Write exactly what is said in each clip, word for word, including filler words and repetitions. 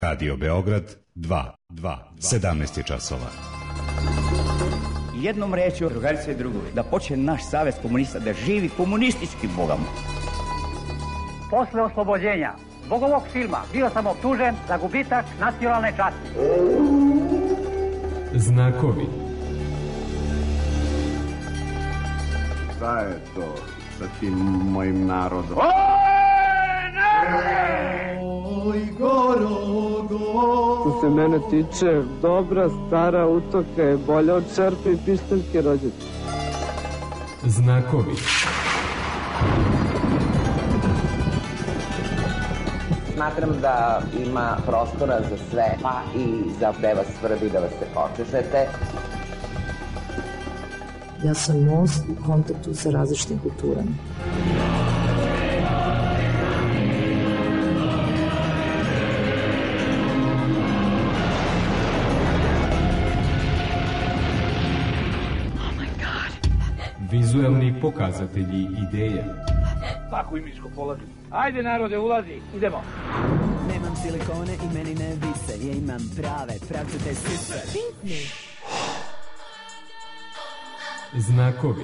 Radio Beograd dva, dva, sedamnaest je časova. Jednom rečju, drugarice i drugovi, da počne naš savez komunista da živi komunistički bogom. Posle oslobođenja zbog ovog filma bio sam optužen za gubitak nacionalne časti. Znakovi. Šta je to sa tim mojim narodom? Oj, Gorogo! Što se mene tiče, dobra stara utoka je bolja od čerpe i pištaljke rođaca. Znakovi. Smatram da ima prostora za sve, pa i za gde vas svrbi da vas se počešete. Ja sam most u kontaktu sa različitim kulturama. Vizuelni pokazatelji ideja. Tako i miško polazi. Ajde narode, ulazi, idemo. Nemam silikone i meni ne vise, ja imam prave, pravcate sise. Pitni. Znakovi.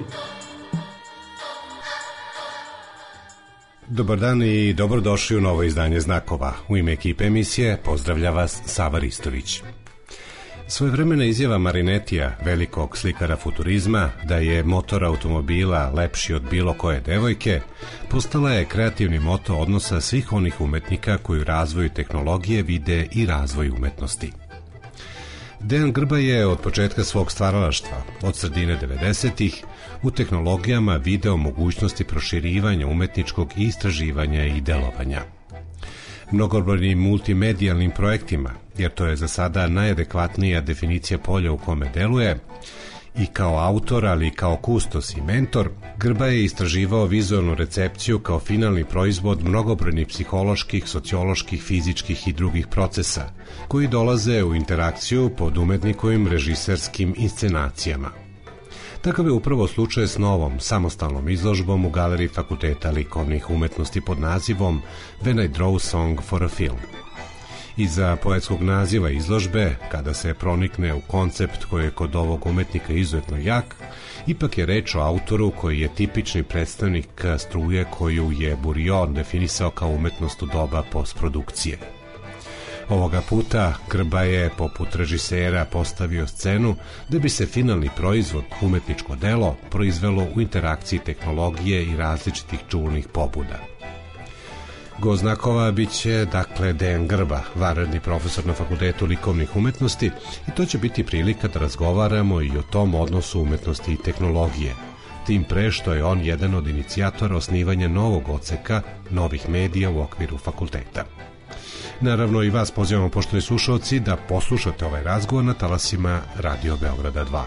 Dobar dan i dobrodošli u novo izdanje Znakova. U ime ekipe emisije pozdravlja vas Sava Ristović. Svojevremena izjava Marinetija, velikog slikara futurizma, da je motor automobila lepši od bilo koje devojke, postala je kreativni moto odnosa svih onih umetnika koji u razvoju tehnologije vide i razvoj umetnosti. Dejan Grba je od početka svog stvaralaštva, od sredine devedesetih, u tehnologijama video mogućnosti proširivanja umetničkog istraživanja i delovanja. Mnogobrojnim multimedijalnim projektima, jer to je za sada najadekvatnija definicija polja u kome deluje, i kao autor, ali i kao kustos i mentor, Grba je istraživao vizualnu recepciju kao finalni proizvod mnogobrojnih psiholoških, socioloških, fizičkih i drugih procesa, koji dolaze u interakciju pod umetnikovim režiserskim inscenacijama. Takav je upravo slučaj s novom, samostalnom izložbom u Galeriji Fakulteta likovnih umetnosti pod nazivom When I Draw Song for a Film. Iza poetskog naziva izložbe, kada se pronikne u koncept koji je kod ovog umetnika izuzetno jak, ipak je reč o autoru koji je tipični predstavnik struje koju je Burion definisao kao umetnost u doba postprodukcije. Ovoga puta Grba je, poput režisera, postavio scenu da bi se finalni proizvod, umetničko delo, proizvelo u interakciji tehnologije i različitih čulnih pobuda. Gost Znakova bit će, dakle, Dejan Grba, vanredni profesor na Fakultetu likovnih umetnosti, i to će biti prilika da razgovaramo i o tom odnosu umetnosti i tehnologije, tim pre što je on jedan od inicijatora osnivanja novog odseka novih medija u okviru fakulteta. Naravno i vas pozivamo, poštovani slušalci, da poslušate ovaj razgovor na talasima Radio Beograda dva.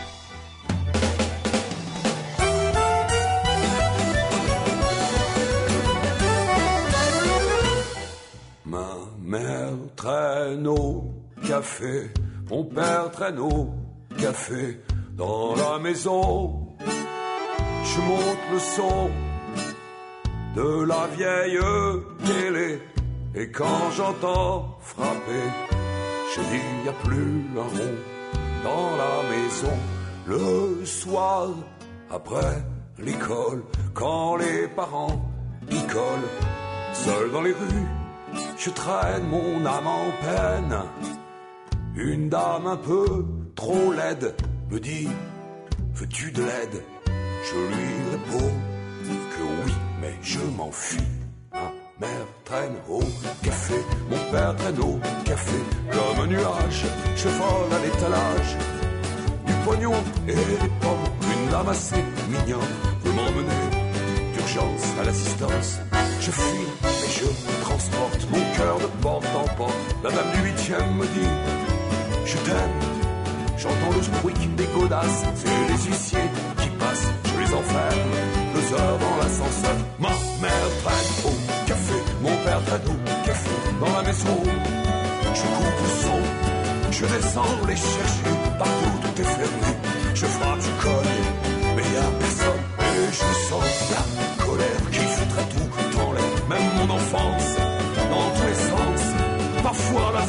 Ma mère traîne au café, mon père traîne au café, dans la maison, je monte le son de la vieille télé. Et quand j'entends frapper, je dis y a plus un rond dans la maison. Le soir, après l'école, quand les parents picolent, seul dans les rues, je traîne mon âme en peine. Une dame un peu trop laide me dit, veux-tu de l'aide? Je lui réponds que oui, mais je m'enfuis. Mère traîne au café, mon père traîne au café, comme un nuage, je vole à l'étalage du pognon et des pommes. Une dame assez mignonne veut m'emmener d'urgence à l'assistance. Je fuis et je transporte mon cœur de porte en porte. La dame du huitième me dit, je t'aime. J'entends le bruit des godasses, c'est les huissiers qui passent. Je les enferme, deux heures dans l'ascenseur. Ma mère traîne au café, mon père traîne au café, dans la maison. Je coupe le son, je descends les chercher, partout tout est fermé. Je frappe, je cogne, mais y a personne. Et je sens la colère qui foutrait tout en l'air, même mon enfance, dans tous les sens. Parfois la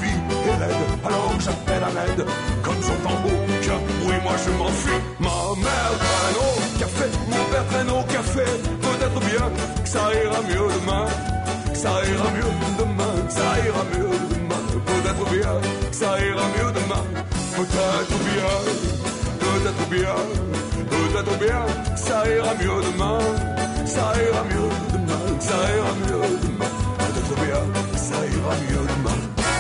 fille est laide, alors j'appelle à l'aide, comme son tambour, tiens, oui, moi je m'enfuis. Ma mère traîne au café, mon père traîne au café, peut-être bien que ça ira mieux demain, que ça ira mieux demain, que ça ira mieux demain, peut-être bien que ça ira mieux demain, peut-être bien, peut-être bien, peut-être bien que ça ira mieux demain, ça ira mieux demain, ça ira mieux demain, peut-être bien que ça ira mieux demain.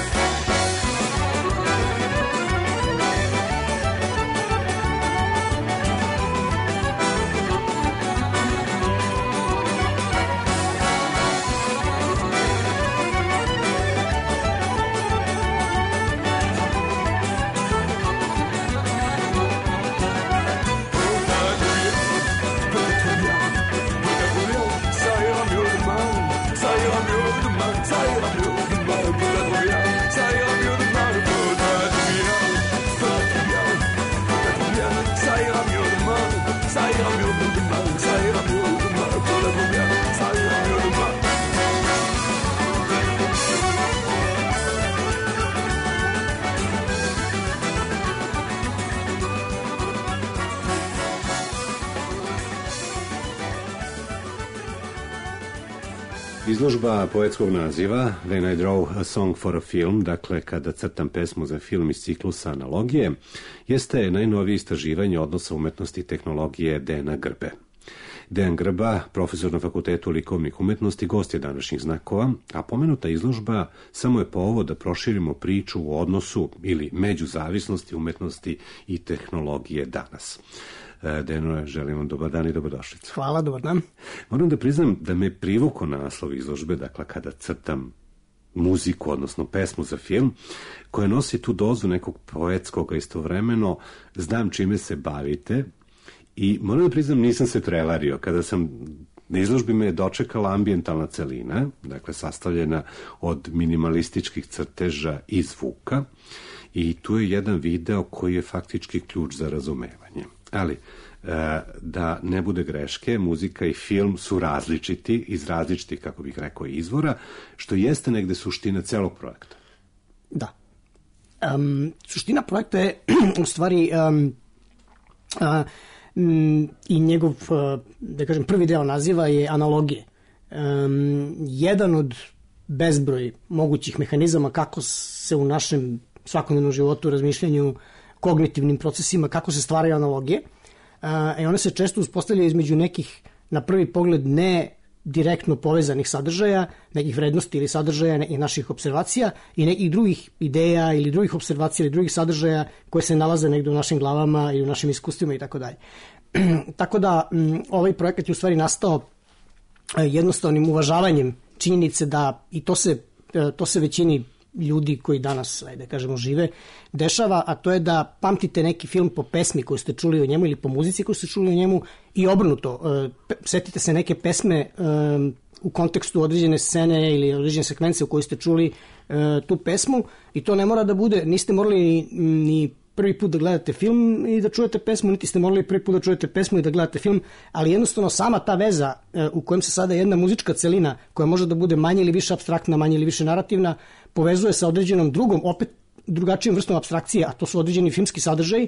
Izložba poetskog naziva When I Draw a Song for a Film, dakle kada crtam pesmu za film iz ciklusa Analogije, jeste najnovije istraživanje odnosa umetnosti i tehnologije Dejana Grbe. Dejan Grba, profesor na Fakultetu likovnih umetnosti, gost je današnjih znakova, a pomenuta izložba samo je povod da proširimo priču o odnosu ili međuzavisnosti umetnosti i tehnologije danas. Deno, želim vam dobar dan i dobrodošlicu. Hvala, dobar dan. Moram da priznam da me privuko naslov izložbe, dakle kada crtam muziku, odnosno pesmu za film, koja nosi tu dozu nekog poetskog, istovremeno znam čime se bavite i moram da priznam nisam se prevario. Kada sam na izložbi me je dočekala ambijentalna celina, dakle sastavljena od minimalističkih crteža i zvuka i tu je jedan video koji je faktički ključ za razumevanje. Ali, da ne bude greške, muzika i film su različiti, iz različitih, kako bih rekao, izvora, što jeste negde suština celog projekta. Da. Um, suština projekta je u stvari um, a, m, i njegov, da kažem, prvi deo naziva je analogije. Um, jedan od bezbroj mogućih mehanizama kako se u našem svakodnevnom životu, razmišljanju, kognitivnim procesima, kako se stvaraju analogije. I one se često uspostavljaju između nekih, na prvi pogled, ne direktno povezanih sadržaja, nekih vrednosti ili sadržaja i naših observacija i nekih drugih ideja ili drugih observacija ili drugih sadržaja koje se nalaze negde u našim glavama i u našim iskustvima i tako dalje. Tako da ovaj projekat je u stvari nastao jednostavnim uvažavanjem činjenice da, i to se, to se većini ljudi koji danas, ajde kažemo, žive, dešava, a to je da pamtite neki film po pesmi koju ste čuli o njemu ili po muzici koju ste čuli o njemu i obrnuto. Setite se neke pesme u kontekstu određene scene ili određene sekvence u kojoj ste čuli tu pesmu i to ne mora da bude, niste morali ni prvi put da gledate film i da čujete pesmu, niti ste morali prvi put da čujete pesmu i da gledate film, ali jednostavno sama ta veza u kojem se sada jedna muzička celina koja može da bude manje ili više apstraktna, manje ili više narativna, povezuje sa određenom drugom, opet drugačijom vrstom apstrakcije, a to su određeni filmski sadržaji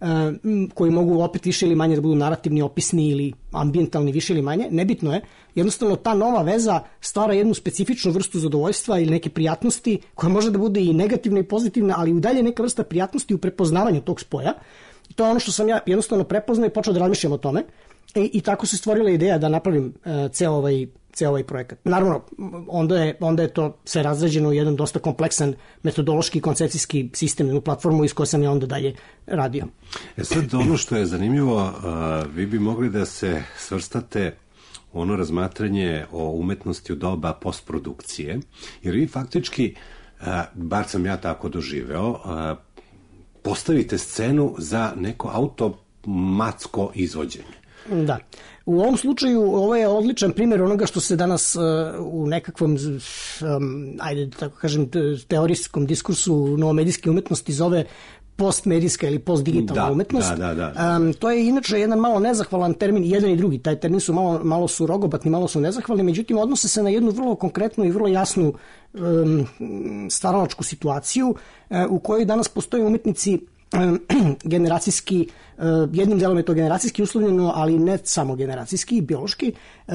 koji mogu opet više ili manje da budu narativni, opisni ili ambijentalni, više ili manje, nebitno je. Jednostavno ta nova veza stvara jednu specifičnu vrstu zadovoljstva ili neke prijatnosti koja može da bude i negativna i pozitivna, ali i dalje neka vrsta prijatnosti u prepoznavanju tog spoja. I to je ono što sam ja jednostavno prepoznao i počeo da razmišljam o tome. I, i tako se stvorila ideja da napravim uh, ceo ovaj ceo ovaj projekat. Naravno, onda je, onda je to sve razrađeno u jedan dosta kompleksan metodološki i koncepcijski sistem, jednu platformu iz koje sam ja onda dalje radio. E sad, ono što je zanimljivo, uh, vi bi mogli da se svrstate u ono razmatranje o umetnosti u doba postprodukcije, jer vi faktički, uh, bar sam ja tako doživeo, uh, postavite scenu za neko automatsko izvođenje. Da. U ovom slučaju ovo je odličan primjer onoga što se danas uh, u nekakvom, um, ajde tako kažem, teorijskom diskursu novomedijske umetnosti zove postmedijska ili postdigitalna da, umetnost. Da, da, da. Um, to je inače jedan malo nezahvalan termin, jedan i drugi. Taj termin su malo, malo su rogobatni, malo su nezahvalni, međutim odnose se na jednu vrlo konkretnu i vrlo jasnu um, stvaralačku situaciju uh, u kojoj danas postoje umetnici generacijski, jednim delom je to generacijski uslovljeno, ali ne samo generacijski, biološki,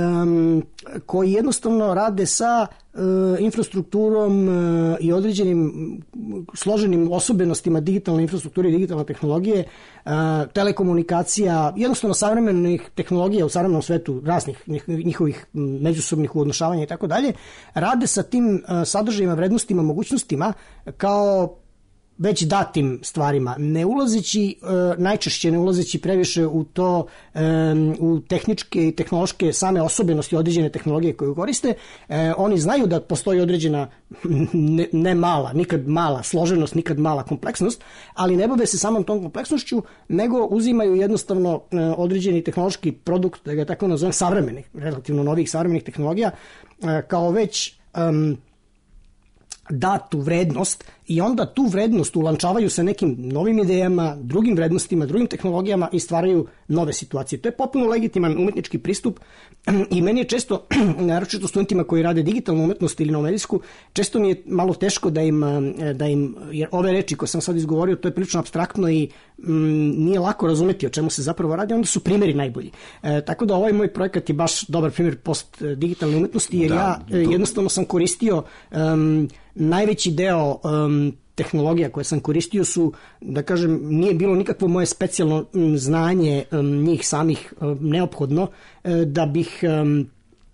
koji jednostavno rade sa infrastrukturom i određenim složenim osobenostima digitalne infrastrukture i digitalne tehnologije, telekomunikacija, jednostavno savremenih tehnologija u savremenom svetu, raznih njihovih međusobnih uodnošavanja i tako dalje, rade sa tim sadržajima, vrednostima, mogućnostima kao već datim stvarima, ne ulazeći, najčešće ne ulazeći previše u to, u tehničke i tehnološke same osobenosti određene tehnologije koju koriste. Oni znaju da postoji određena, ne, ne mala, nikad mala složenost, nikad mala kompleksnost, ali ne bave se samom tom kompleksnošću, nego uzimaju jednostavno određeni tehnološki produkt, da ga tako nazovem, savremenih, relativno novih savremenih tehnologija, kao već um, datu vrednost i onda tu vrednost ulančavaju sa nekim novim idejama, drugim vrednostima, drugim tehnologijama i stvaraju nove situacije. To je potpuno legitiman umetnički pristup i meni je često, naročito studentima koji rade digitalnu umetnost ili novomedijsku, često mi je malo teško da im, da im, jer ove reči koje sam sad izgovorio, to je prilično apstraktno i mm, nije lako razumeti o čemu se zapravo radi, onda su primjeri najbolji. E, tako da ovaj moj projekat je baš dobar primjer post digitalne umetnosti, jer da, ja to... jednostavno sam koristio um, najveći deo um, tehnologija koje sam koristio su, da kažem, nije bilo nikakvo moje specijalno um, znanje um, njih samih um, neophodno uh, da bih um,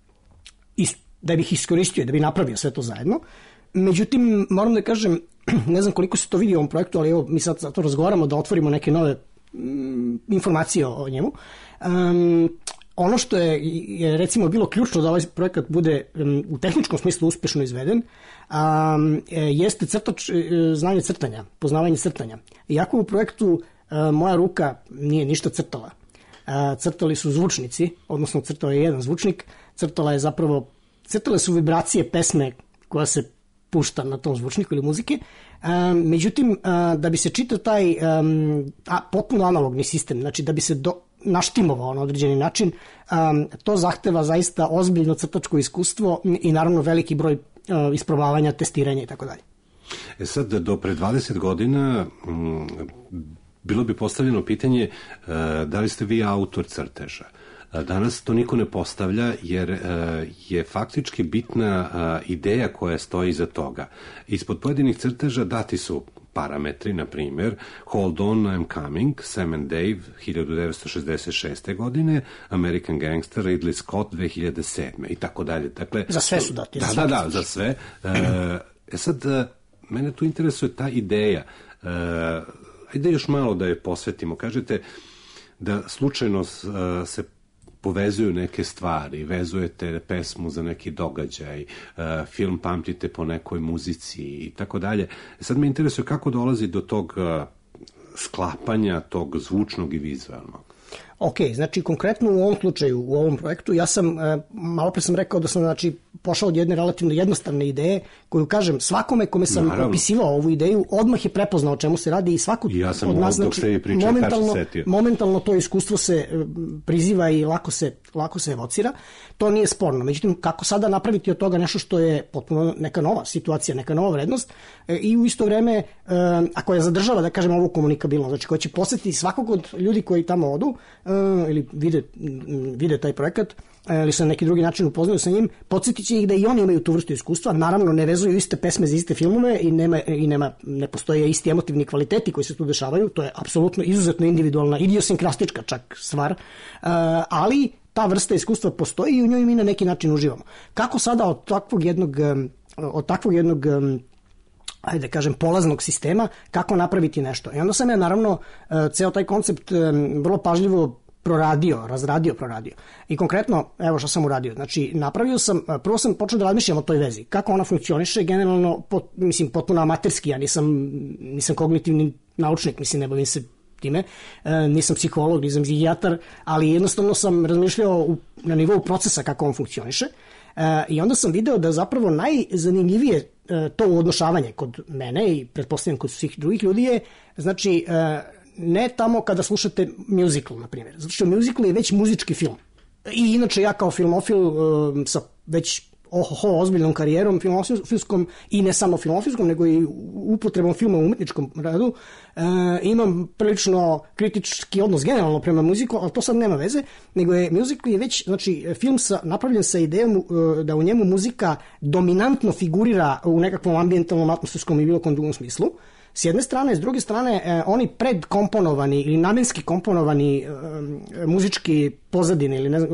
is, da bih iskoristio, da bih napravio sve to zajedno. Međutim, moram da kažem, ne znam koliko se to vidi u ovom projektu, ali evo, mi sad zato razgovaramo da otvorimo neke nove um, informacije o, o njemu. Um, Ono što je, je recimo bilo ključno da ovaj projekat bude um, u tehničkom smislu uspešno izveden, um, jeste crtač, znanje crtanja, poznavanje crtanja. Iako u projektu uh, moja ruka nije ništa crtala. Uh, crtali su zvučnici, odnosno crtao je jedan zvučnik, crtala je zapravo, crtale su vibracije pesme koja se pušta na tom zvučniku ili muzike. Um, međutim, uh, da bi se čitao taj um, a, potpuno analogni sistem, znači da bi se do naštimovao na određeni način, um, to zahteva zaista ozbiljno crtačko iskustvo i naravno veliki broj uh, isprobavanja, testiranja i tako dalje. E sad, do pre dvadeset godina m, bilo bi postavljeno pitanje uh, da li ste vi autor crteža. Danas to niko ne postavlja jer uh, je faktički bitna uh, ideja koja stoji iza toga. Ispod pojedinih crteža dati su parametri, na primjer, Hold On, I'm Coming, Sam and Dave, hiljadu devetsto šezdeset šeste. godine, American Gangster, Ridley Scott, dve hiljade sedme. i tako dalje. Dakle, za sve su dati. Da, da, da, za sve. E sad, mene tu interesuje ta ideja. E, ajde još malo da je posvetimo. Kažete da slučajno se povezuju neke stvari, vezujete pesmu za neki događaj, film pamtite po nekoj muzici i tako dalje. Sad me interesuje kako dolazi do tog sklapanja, tog zvučnog i vizualnog. Ok, znači konkretno u ovom slučaju, u ovom projektu, ja sam, malo pre sam rekao da sam znači, pošao od jedne relativno jednostavne ideje, koju kažem, svakome kome sam Naravno. opisivao ovu ideju, odmah je prepoznao o čemu se radi i svako ja sam od nas, dok znači, priča, momentalno, momentalno to iskustvo se priziva i lako se, lako se evocira. To nije sporno. Međutim, kako sada napraviti od toga nešto što je potpuno neka nova situacija, neka nova vrednost i u isto vreme, a koja zadržava, da kažem, ovu komunikabilnost, znači koja će posjetiti svakog od ljudi koji tamo odu, ili vide, vide taj projekat ili se na neki drugi način upoznaju sa njim, podsjetit će ih da i oni imaju tu vrstu iskustva. Naravno, ne vezuju iste pesme za iste filmove i, nema, i nema, ne postoje isti emotivni kvaliteti koji se tu dešavaju. To je apsolutno izuzetno individualna, idiosinkrastička čak stvar, ali ta vrsta iskustva postoji i u njoj mi na neki način uživamo. Kako sada od takvog jednog, od takvog jednog ajde kažem, polaznog sistema, kako napraviti nešto. I onda sam ja, naravno, ceo taj koncept vrlo pažljivo proradio, razradio, proradio. I konkretno, evo što sam uradio. Znači, napravio sam, prvo sam počeo da razmišljam o toj vezi. Kako ona funkcioniše, generalno, pot, mislim, potpuno amaterski. Ja nisam, nisam kognitivni naučnik, mislim, ne bavim se time. E, nisam psiholog, nisam psihijatar, ali jednostavno sam razmišljao u, na nivou procesa kako on funkcioniše. E, I onda sam video da zapravo najzanimljivije to uodnošavanje kod mene i pretpostavljam kod svih drugih ljudi je, znači, ne tamo kada slušate musical, na primjer. Zato što musical je već muzički film. I inače ja kao filmofil sa već ohoho ozbiljnom karijerom filmofilskom i ne samo filmofilskom, nego i upotrebom filma u umetničkom radu, e, imam prilično kritički odnos generalno prema muziku, ali to sad nema veze, nego je musical je već, znači, film sa, napravljen sa idejom e, da u njemu muzika dominantno figurira u nekakvom ambijentalnom, atmosferskom i bilo kom drugom smislu. S jedne strane, s druge strane, eh, oni predkomponovani ili namenski komponovani eh, muzički pozadine ili ne znam,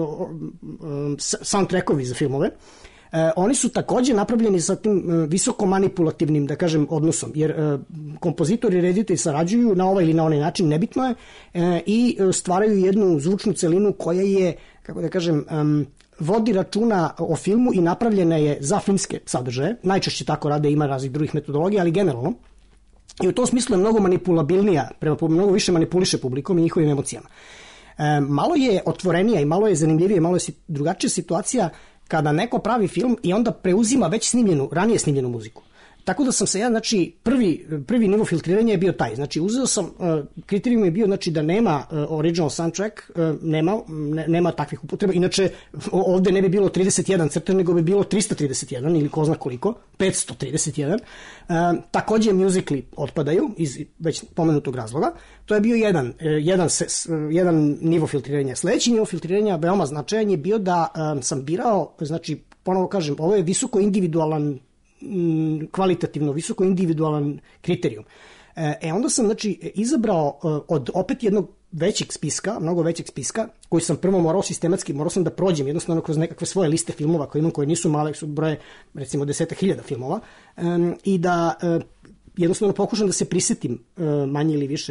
eh, soundtrackovi za filmove, eh, oni su također napravljeni sa tim eh, visoko manipulativnim, da kažem, odnosom, jer eh, kompozitori i reditelji sarađuju na ovaj ili na onaj način, nebitno je, eh, i stvaraju jednu zvučnu celinu koja je, kako da kažem, um, vodi računa o filmu i napravljena je za filmske sadržaje. Najčešće tako rade, ima raznih drugih metodologija, ali generalno. I u tom smislu je mnogo manipulabilnija, prema mnogo više manipuliše publikom i njihovim emocijama. E, malo je otvorenija i malo je zanimljivija, malo je drugačija situacija kada neko pravi film i onda preuzima već snimljenu, ranije snimljenu muziku. Tako da sam se ja, znači, prvi, prvi nivo filtriranja je bio taj. Znači, uzeo sam, uh, kriterijum je bio, znači, da nema uh, original soundtrack, uh, nema, ne, nema takvih upotreba. Inače, ovde ne bi bilo trideset jedan crtež, nego bi bilo trista trideset jedan ili ko zna koliko, petsto trideset jedan. Uh, takođe, musicali otpadaju iz već pomenutog razloga. To je bio jedan, jedan, jedan nivo filtriranja. Sledeći nivo filtriranja, veoma značajan, je bio da um, sam birao, znači, ponovo kažem, ovo je visoko individualan, kvalitativno visoko individualan kriterijum. E onda sam, znači, izabrao od opet jednog većeg spiska, mnogo većeg spiska, koji sam prvo morao sistematski, morao sam da prođem jednostavno kroz nekakve svoje liste filmova koje imam, koje nisu male, su broje recimo desetak hiljada filmova, um, i da uh, jednostavno pokušam da se prisetim uh, manje ili više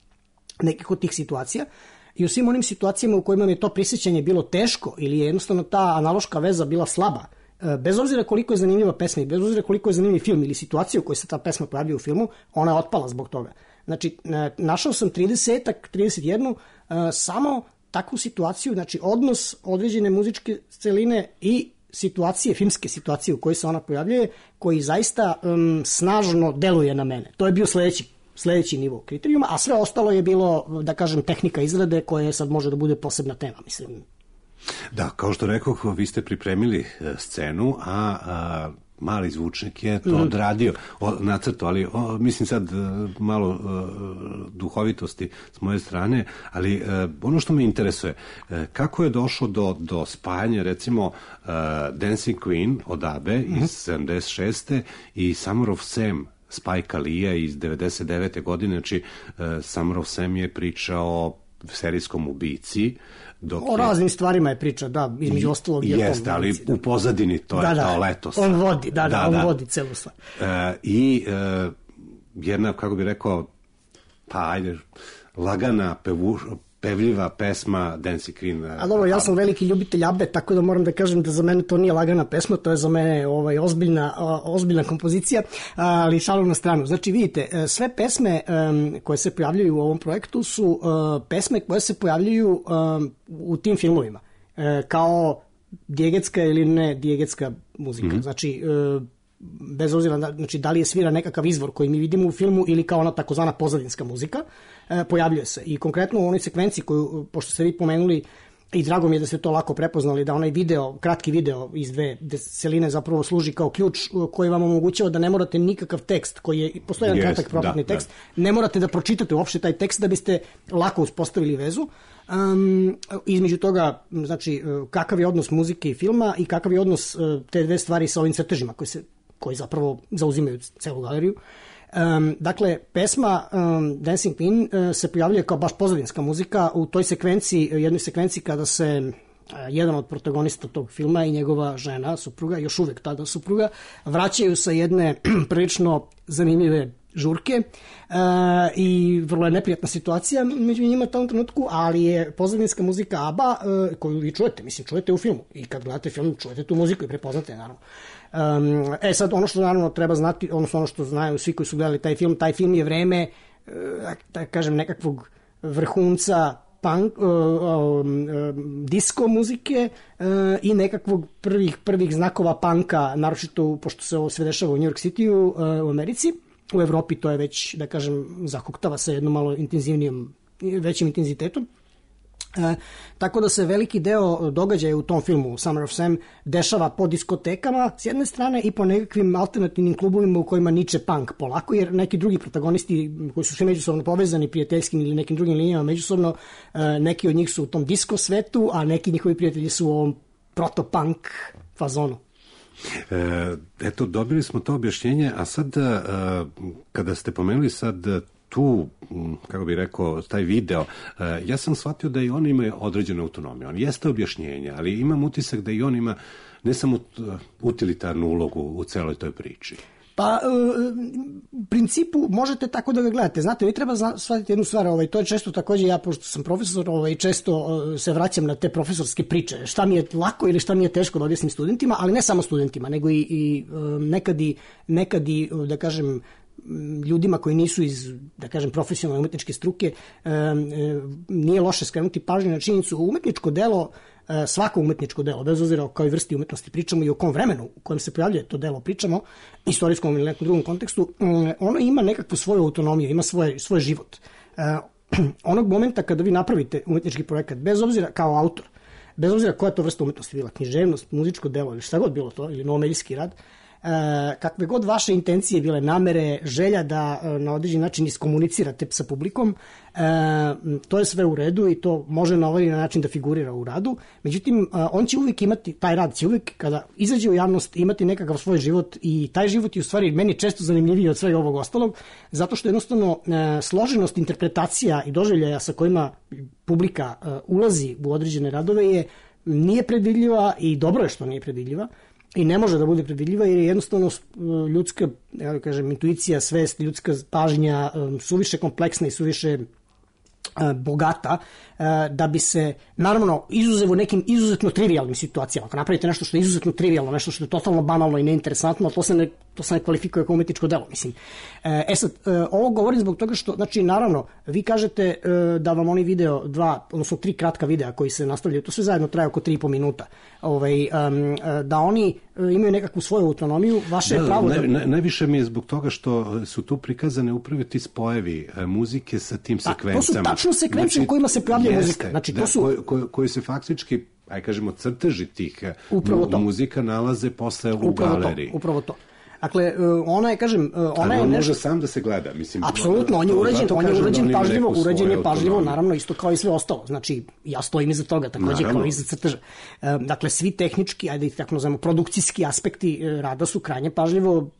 nekih od tih situacija. I u svim onim situacijama u kojima mi je to prisjećanje bilo teško ili je jednostavno ta analoška veza bila slaba, bez obzira koliko je zanimljiva pesma i bez obzira koliko je zanimljiv film ili situacija u kojoj se ta pesma pojavljuje u filmu, ona je otpala zbog toga. Znači, našao sam tridesetak, trideset jedan samo takvu situaciju, znači odnos određene muzičke celine i situacije, filmske situacije u kojoj se ona pojavljuje, koji zaista um, snažno deluje na mene. To je bio sledeći sledeći nivo kriterijuma, a sve ostalo je bilo, da kažem, tehnika izrade koja sad može da bude posebna tema, mislim. Da, kao što rekoh, vi ste pripremili scenu, a, a mali zvučnik je to odradio, o, nacrto, ali o, mislim sad malo o, duhovitosti s moje strane, ali e, ono što me interesuje, e, kako je došlo do, do spajanja, recimo, e, Dancing Queen od Abbe mm-hmm. iz sedamdeset šeste i Summer of Sam Spike Leeja iz devedeset devete godine, znači e, Summer of Sam je pričao serijskom ubici. Dok o raznim je, stvarima je priča, da, između ostalog je jeste, ali u pozadini to da, je da, to letos. On vodi, da, da, da on da. vodi celu stvar. E, I e, jedna, kako bi rekao, pa ajde, lagana, pevu, pevljiva pesma Dancing Queen. A dobro, ja sam veliki ljubitelj Abbe, tako da moram da kažem da za mene to nije lagana pesma, to je za mene ovaj, ozbiljna, ozbiljna kompozicija, ali šalom na stranu. Znači, vidite, sve pesme um, koje se pojavljaju u ovom projektu su uh, pesme koje se pojavljaju um, u tim filmovima, uh, kao dijegetska ili ne dijegetska muzika. Mm-hmm. Znači, uh, bez obzira, znači, da li je svira nekakav izvor koji mi vidimo u filmu ili kao ona takozvana pozadinska muzika, e, pojavljuje se. I konkretno u onoj sekvenciji koju, pošto ste vi pomenuli, i drago mi je da ste to lako prepoznali, da onaj video, kratki video iz dve celine zapravo služi kao ključ koji vam omogućava da ne morate nikakav tekst, koji je, postoji jedan yes, kratak propratni da, tekst, da. ne morate da pročitate uopšte taj tekst da biste lako uspostavili vezu. Um, između toga, znači, kakav je odnos muzike i filma i kakav je odnos te dve stvari sa ovim crtežima koji se koji zapravo zauzimaju celu galeriju. Um, dakle, pesma um, Dancing Queen uh, se pojavljuje kao baš pozadinska muzika u toj sekvenciji, jednoj sekvenciji kada se uh, jedan od protagonista tog filma i njegova žena, supruga, još uvek tada supruga, vraćaju sa jedne prilično zanimljive žurke uh, i vrlo je neprijatna situacija među njima u tom trenutku, ali je pozadinska muzika Abba uh, koju vi čujete, mislim, čujete u filmu i kad gledate film čujete tu muziku i prepoznate, naravno. Um, e sad, ono što naravno treba znati, odnosno ono što znaju svi koji su gledali taj film, taj film je vreme, da kažem, nekakvog vrhunca punk, uh, uh, disco muzike uh, i nekakvog prvih, prvih znakova panka, naročito pošto se ovo sve dešava u New York City-u uh, u Americi. U Evropi to je već, da kažem, zahuktava sa jednom malo intenzivnijom, većim intenzitetom. E, tako da se veliki deo događaja u tom filmu Summer of Sam dešava po diskotekama s jedne strane i po nekakvim alternativnim klubovima u kojima niče punk polako, jer neki drugi protagonisti koji su svi međusobno povezani prijateljskim ili nekim drugim linijama međusobno, e, neki od njih su u tom disko svetu, a neki njihovi prijatelji su u ovom proto-punk fazonu. E, eto, dobili smo to objašnjenje, a sad e, kada ste pomenuli sad tu, kako bih rekao, taj video, ja sam shvatio da i on ima određenu autonomiju. On jeste objašnjenje, ali imam utisak da i on ima ne samo utilitarnu ulogu u celoj toj priči. Pa, u principu možete tako da ga gledate. Znate, vi treba shvatiti jednu stvar, ovaj, to je često takođe, ja pošto sam profesor, ovaj, često se vraćam na te profesorske priče, šta mi je lako ili šta mi je teško da objasnim studentima, ali ne samo studentima, nego i, i nekad, i, nekad i, da kažem, ljudima koji nisu iz, da kažem, profesionalne umetničke struke, e, e, nije loše skrenuti pažnju na činjenicu. Umetničko delo, e, svako umetničko delo, bez obzira o kojoj vrsti umetnosti pričamo i o kom vremenu u kojem se pojavljuje to delo pričamo, istorijskom ili nekom drugom kontekstu, e, ono ima nekakvu svoju autonomiju, ima svoj, svoj život. E, onog momenta kada vi napravite umetnički projekat, bez obzira kao autor, bez obzira koja to vrsta umetnosti bila, književnost, muzičko delo ili šta god bilo to, ili novomeljski rad, E, kakve god vaše intencije bile, namere, želja da e, na određen način iskomunicirate sa publikom, e, to je sve u redu i to može na ovaj način da figurira u radu. Međutim, e, on će uvijek imati, taj rad će uvijek, kada izađe u javnost, imati nekakav svoj život i taj život je u stvari meni često zanimljiviji od svega ovog ostalog, zato što jednostavno e, složenost interpretacija i doživljaja sa kojima publika e, ulazi u određene radove je nije predvidljiva i dobro je što nije predvidljiva. I ne može da bude predvidljiva jer je jednostavno ljudska, ja da kažem, intuicija, svest, ljudska pažnja suviše kompleksna i suviše bogata da bi se, naravno, izuzev u nekim izuzetno trivialnim situacijama. Ako napravite nešto što je izuzetno trivialno, nešto što je totalno banalno i neinteresantno, to se ne, to se ne kvalifikuje kao umetničko delo, mislim. E sad, ovo govorim zbog toga što, znači, naravno, vi kažete da vam oni video dva, odnosno tri kratka videa koji se nastavljaju, to sve zajedno traje oko tri i po minuta, ovaj, da oni imaju nekakvu svoju autonomiju, vaše da, je pravo... Naj, da... Najviše mi je zbog toga što su tu prikazane upravo ti spojevi muzike sa tim sekvencama. To su tačno sekvence znači, u kojima se pojavlja muzika. Znači, da, to su... koji, koji, koji se faktički, aj kažemo, crteži tih mu, muzika nalaze posle u upravo galeriji. To, upravo to. Dakle, ona je, kažem, ona ali je on nešto... može sam da se gleda, mislim. Apsolutno, on je urađen, on je urađen da pažljivo, urađen je pažljivo, naravno, isto kao i sve ostalo. Znači, ja stojim iza toga, takođe kao i iza crteža. Dakle, svi tehnički, ajde ih tako nazvamo, produkcijski aspekti rada su krajnje pažljivo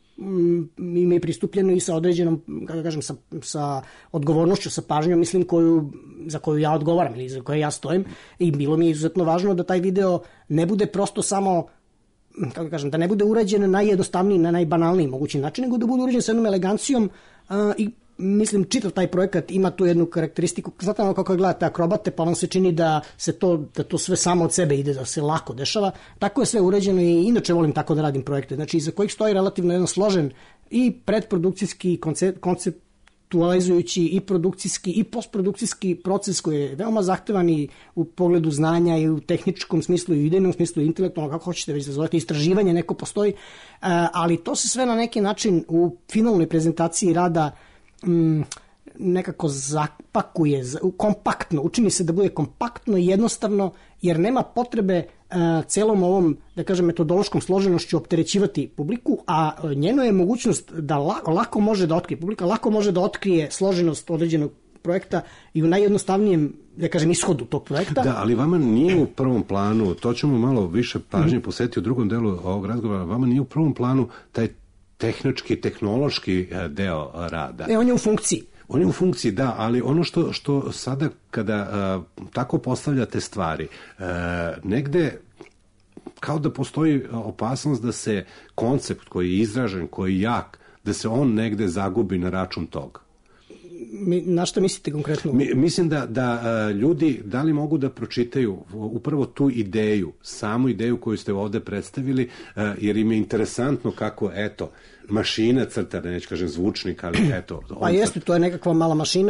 im je pristupljeno i sa određenom, kako kažem, sa, sa odgovornošću, sa pažnjom, mislim, koju, za koju ja odgovaram ili za koju ja stojim. I bilo mi je izuzetno važno da taj video ne bude prosto samo, kako kažem, da ne bude urađen na najjednostavniji, na najbanalniji mogući način, nego da bude urađen sa jednom elegancijom uh, i mislim, čitav taj projekat ima tu jednu karakteristiku, znate ono kako gledate akrobate, pa vam se čini da se to, da to sve samo od sebe ide, da se lako dešava. Tako je sve uređeno i inače volim tako da radim projekte, znači iza kojih stoji relativno jedan složen i predprodukcijski koncept, konceptualizujući i produkcijski i postprodukcijski proces koji je veoma zahtevan i u pogledu znanja i u tehničkom smislu i u idejnom smislu i intelektualno, kako hoćete već da zovete, istraživanje neko postoji, ali to se sve na neki način u finalnoj prezentaciji rada Mm, nekako zapakuje, kompaktno, učini se da bude kompaktno i jednostavno, jer nema potrebe uh, celom ovom, da kažem, metodološkom složenošću opterećivati publiku, a njeno je mogućnost da la, lako može da otkrije, publika lako može da otkrije složenost određenog projekta i u najjednostavnijem, da kažem, ishodu tog projekta. Da, ali vama nije u prvom planu, to ćemo malo više pažnje posvetiti u drugom delu ovog razgovora, vama nije u prvom planu taj tehnički, tehnološki deo rada. E, on je u funkciji. On je u funkciji, da, ali ono što, što sada kada uh, tako postavljate stvari, uh, negde kao da postoji opasnost da se koncept koji je izražen, koji je jak, da se on negde zagubi na račun toga. Mi, na što mislite konkretno? Mi, mislim da, da uh, ljudi da li mogu da pročitaju upravo tu ideju, samu ideju koju ste ovde predstavili, uh, jer im je interesantno kako, eto, mašina crta, da neću kažem zvučnik, ali eto... Pa jeste, to je nekakva mala mašina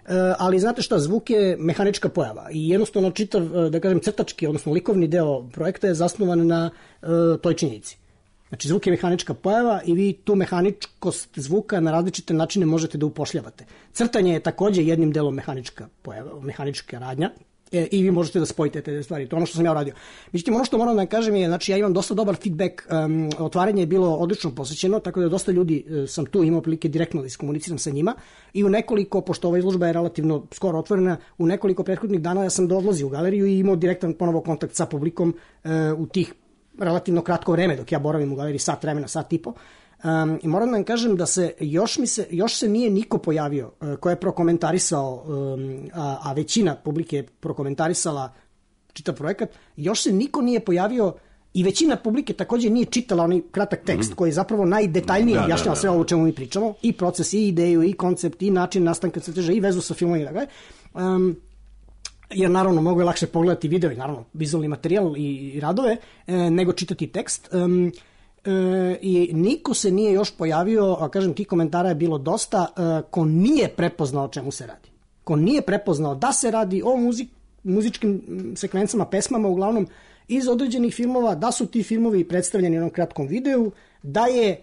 ali znate šta, zvuk je mehanička pojava i jednostavno čitav, da kažem, crtački, odnosno likovni deo projekta je zasnovan na toj činjenici. Znači, zvuk je mehanička pojava i vi tu mehaničkost zvuka na različite načine možete da upošljavate. Crtanje je takođe jednim delom mehanička pojava, mehanička radnja e, i vi možete da spojite te stvari. To je ono što sam ja uradio. Međutim, ono što moram da kažem je, znači, ja imam dosta dobar feedback, um, otvaranje je bilo odlično posvećeno, tako da dosta ljudi uh, sam tu imao prilike direktno da iskomuniciram sa njima i u nekoliko, pošto ova izložba je relativno skoro otvorena, u nekoliko prethodnih dana ja sam dolazio u galeriju i imao direktan ponovo kontakt sa publikom uh, u tih relativno kratko vreme dok ja boravim u galeriji, sat vremena, sat i po. Um, I moram da vam kažem da se još, mi se, još se nije niko pojavio uh, ko je prokomentarisao, um, a, a većina publike je prokomentarisala čitav projekat, još se niko nije pojavio i većina publike takođe nije čitala onaj kratak tekst mm. koji je zapravo najdetaljnije da, objašnjava da, da, sve ovo o čemu mi pričamo, i proces, i ideju, i koncept, i način nastanka crteža, i vezu sa filmom i tako dalje. Um, jer naravno mogu je lakše pogledati video i naravno vizualni materijal i, i radove e, nego čitati tekst. Um, e, I niko se nije još pojavio, a kažem, tih komentara je bilo dosta, e, ko nije prepoznao o čemu se radi. Ko nije prepoznao da se radi o muzik, muzičkim sekvencama, pesmama uglavnom iz određenih filmova, da su ti filmovi predstavljeni u jednom kratkom videu, da je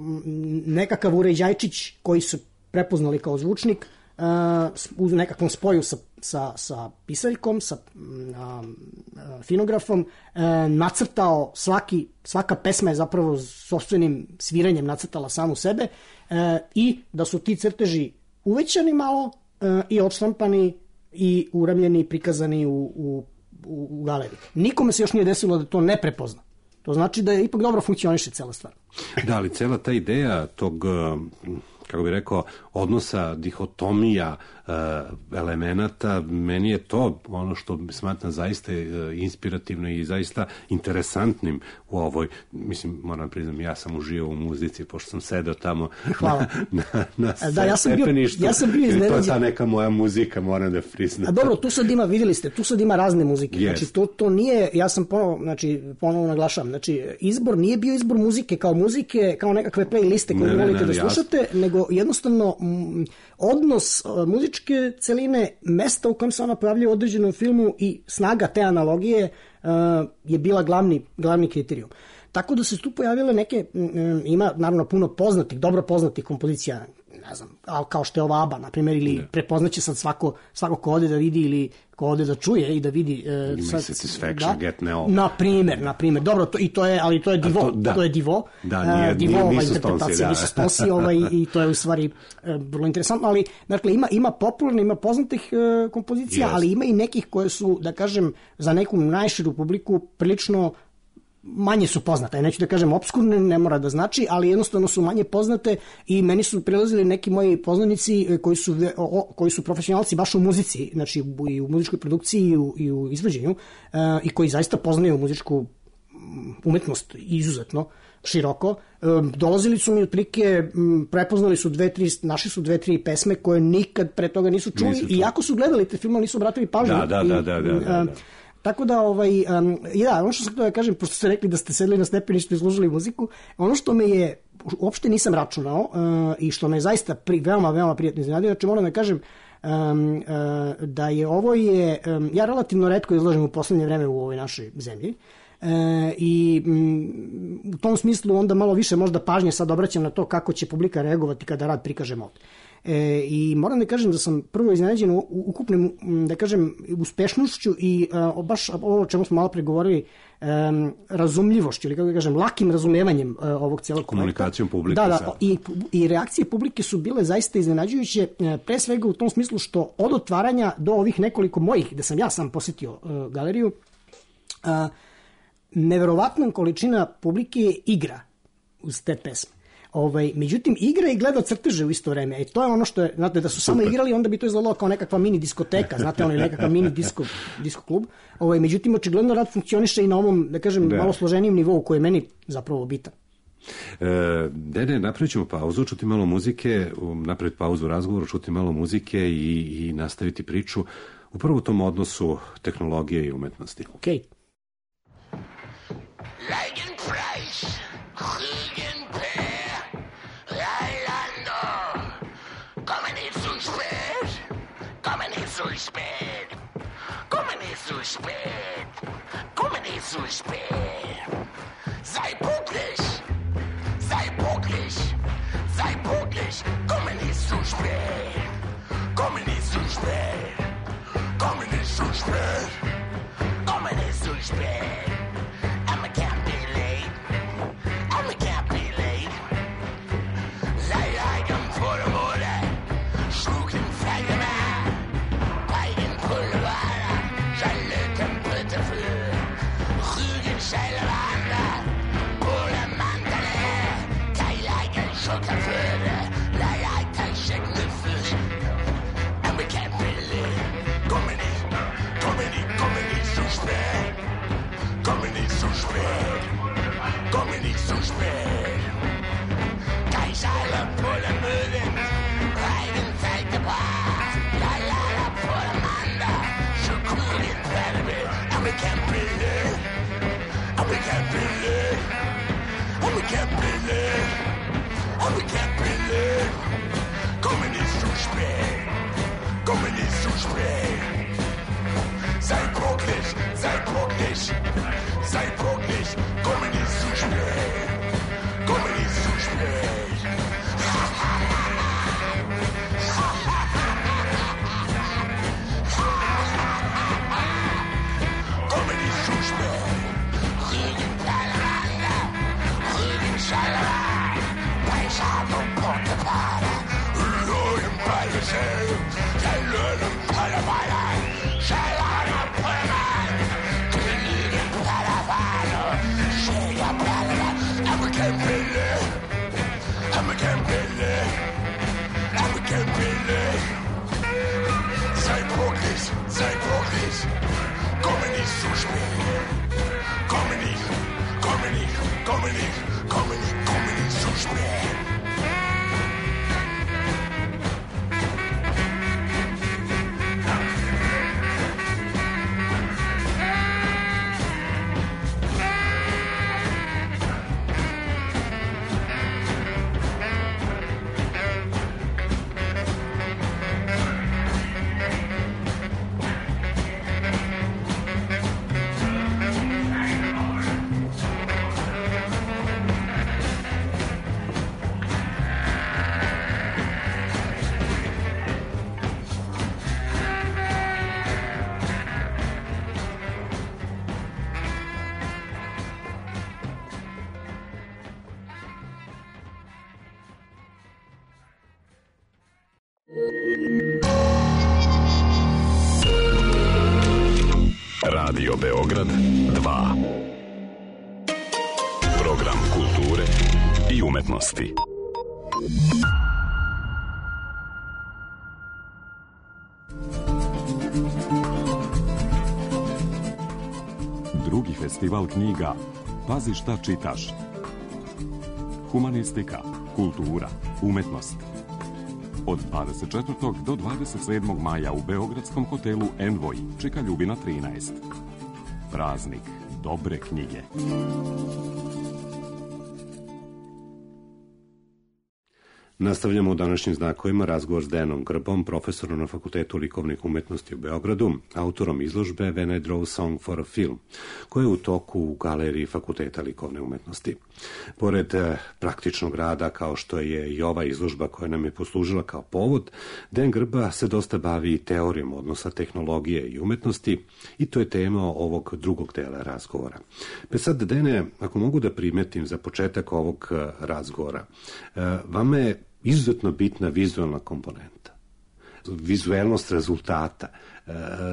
nekakav uređajčić koji su prepoznali kao zvučnik Uh, u nekakvom spoju sa, sa, sa pisaljkom, sa um, finografom, uh, nacrtao svaki, svaka pesma je zapravo sopstvenim sviranjem nacrtala samu sebe uh, i da su ti crteži uvećani malo uh, i odštampani i uramljeni i prikazani u, u, u, u galeriji. Nikome se još nije desilo da to ne prepozna. To znači da je ipak dobro funkcioniše cela stvar. Da, ali cela ta ideja tog, kako bih rekao, odnosa, dihotomija uh, elemenata, meni je to ono što smatram zaista uh, inspirativno i zaista interesantnim u ovoj, mislim, moram priznam, ja sam uživao u muzici, pošto sam sedeo tamo Hvala. na, na, na da, ja sam bio, ja sam bio iznenađen. To je ta neka moja muzika, moram da priznam. A dobro, tu sad ima, vidjeli ste, tu sad ima razne muzike. Yes. Znači, to, to nije, ja sam ponovo, znači, ponovo naglašavam, znači, izbor nije bio izbor muzike kao muzike, kao nekakve playliste koje ne, volite ne, ne, da slušate, jasno. Nego jednostavno m, odnos uh, muzičke celine, mesta u kojem se ona pojavlja u određenom filmu i snaga te analogije uh, je bila glavni, glavni kriterijum. Tako da se tu pojavile neke, m, ima naravno puno poznatih, dobro poznatih kompozicija, ne znam, kao što je ova ABBA, na primjer, ili ne. Prepoznaće sad svako, svako ko ode da vidi ili ko ode da čuje i da vidi. Uh, sad, Satisfaction, da, Get Now. Na primjer, na primjer, dobro, to, i to je, ali to je divo, to, da. to je divo. Da, nije, uh, divo, nije, nisu stonsi, da. Nisu stonsi, ovaj, i to je u stvari uh, vrlo interesantno, ali, dakle, ima, ima popularne, ima poznatih uh, kompozicija, yes. ali ima i nekih koje su, da kažem, za neku najširu publiku prilično manje su poznate, neću da kažem opskurne, ne mora da znači, ali jednostavno su manje poznate i meni su prilazili neki moji poznanici koji su, o, koji su profesionalci baš u muzici, znači i u muzičkoj produkciji i u, i u izvođenju uh, i koji zaista poznaju muzičku umetnost izuzetno široko. Um, dolazili su mi otprilike, um, prepoznali su dve, tri, našli su dve, tri pesme koje nikad pre toga nisu čuli nisu i jako su gledali te filmove, nisu obratili pažnju. Da, da, i, da, da, da, da, da. Tako da, ovaj, um, ja, ono što sam htio da kažem, pošto ste rekli da ste sedeli na stepeništu i izložili muziku, ono što me je, uopšte nisam računao uh, i što me je zaista pri, veoma, veoma prijatno iznenadio, znači moram da kažem um, uh, da je ovo je, um, ja relativno retko izlažem u poslednje vreme u ovoj našoj zemlji, uh, i um, u tom smislu onda malo više možda pažnje sad obraćam na to kako će publika reagovati kada rad prikažem ovde. E, i moram da kažem da sam prvo iznenađen u ukupnim, da kažem, uspešnošću i a, baš ovo o čemu smo malo pregovorili, um, razumljivošću ili kako da kažem, lakim razumevanjem a, ovog cijelog komunikacijom publike. Da, da, i, i reakcije publike su bile zaista iznenađujuće, pre svega u tom smislu što od otvaranja do ovih nekoliko mojih, da sam ja sam posetio a, galeriju, a, neverovatna količina publike je igra uz te pesme. Ovaj, međutim, igra i gleda crteže u isto vreme. E, to je ono što je, znate, da su Super. Samo igrali, onda bi to izgledalo kao nekakva mini diskoteka, znate, ono je nekakav mini disko, disko klub. Ovaj, međutim, očigledno rad funkcioniše i na ovom, da kažem, da. malo složenijem nivou koji je meni zapravo bitan. E, Dene, napravit ćemo pauzu, čuti malo muzike, napraviti pauzu u razgovoru, čuti malo muzike i, i nastaviti priču upravo u tom odnosu tehnologije i umetnosti. Okej. Okay. so spät? Komme nicht so spät. Komme nicht so spät. Sei pünktlich. Sei pünktlich. Sei pünktlich. Komme nicht so spät. Komme nicht so spät. Komme nicht so spät. Komme nicht so spät. And I can't be late. And I can't be late. Sei eigen vor der Mode. Schlucken Feigemann. Beigen Pulver. Schalöten Brüte für. Rügen Scheilwander. Bulle Mandale. Keileigen Schockerföde. Leileiter Scheckengefühl. And we can't be late. Komme nicht. Komme nicht. Komme nicht so spät. Komme nicht so spät. Komme nicht so spät. Keischale Pulle Mühlen. Reiden Feldgebracht. La la la Pulle Manda. Schukurien Pferde. And we can't be late. And we can't be late. And we can't be late. And we can't be late. Komme nicht so spät. Komme nicht so spät. Sei pünktlich, sei pünktlich, sei pünktlich, komme nicht zu spät, komme nicht zu spät. Komme nicht zu spät. Rügen Palanda, Rügen Schalala, Peixat und Portepade, Rügen Palesel, der Löwen Palabala, Schalala Pullman, Rügen Palabala, Schäger Palabala, aber kein Pille, aber kein Pille, aber kein Pille. Sei pünktlich, sei pünktlich, komme nicht zu spät, komme nicht, komme nicht, komme nicht, komme nicht, komme nicht zu spät. Radio Beograd dva. Program kulture i umetnosti. Drugi festival knjiga Pazi šta čitaš. Humanistika, kultura, umetnost. Od dvadeset četvrtog do dvadeset sedmog maja u beogradskom hotelu Envoj čeka Ljubina trinaest. Praznik dobre knjige. Nastavljamo u današnjim znakovima razgovor s Dejanom Grbom, profesorom na Fakultetu likovnih umetnosti u Beogradu, autorom izložbe When I Draw Song for a Film, koja je u toku u galeriji Fakulteta likovne umetnosti. Pored praktičnog rada, kao što je i ova izložba koja nam je poslužila kao povod, Dejan Grba se dosta bavi i teorijom odnosa tehnologije i umetnosti i to je tema ovog drugog dela razgovora. Pa sad, Dejane, ako mogu da primetim za početak ovog razgovora, vama je izuzetno bitna vizualna komponenta, vizuelnost rezultata. E,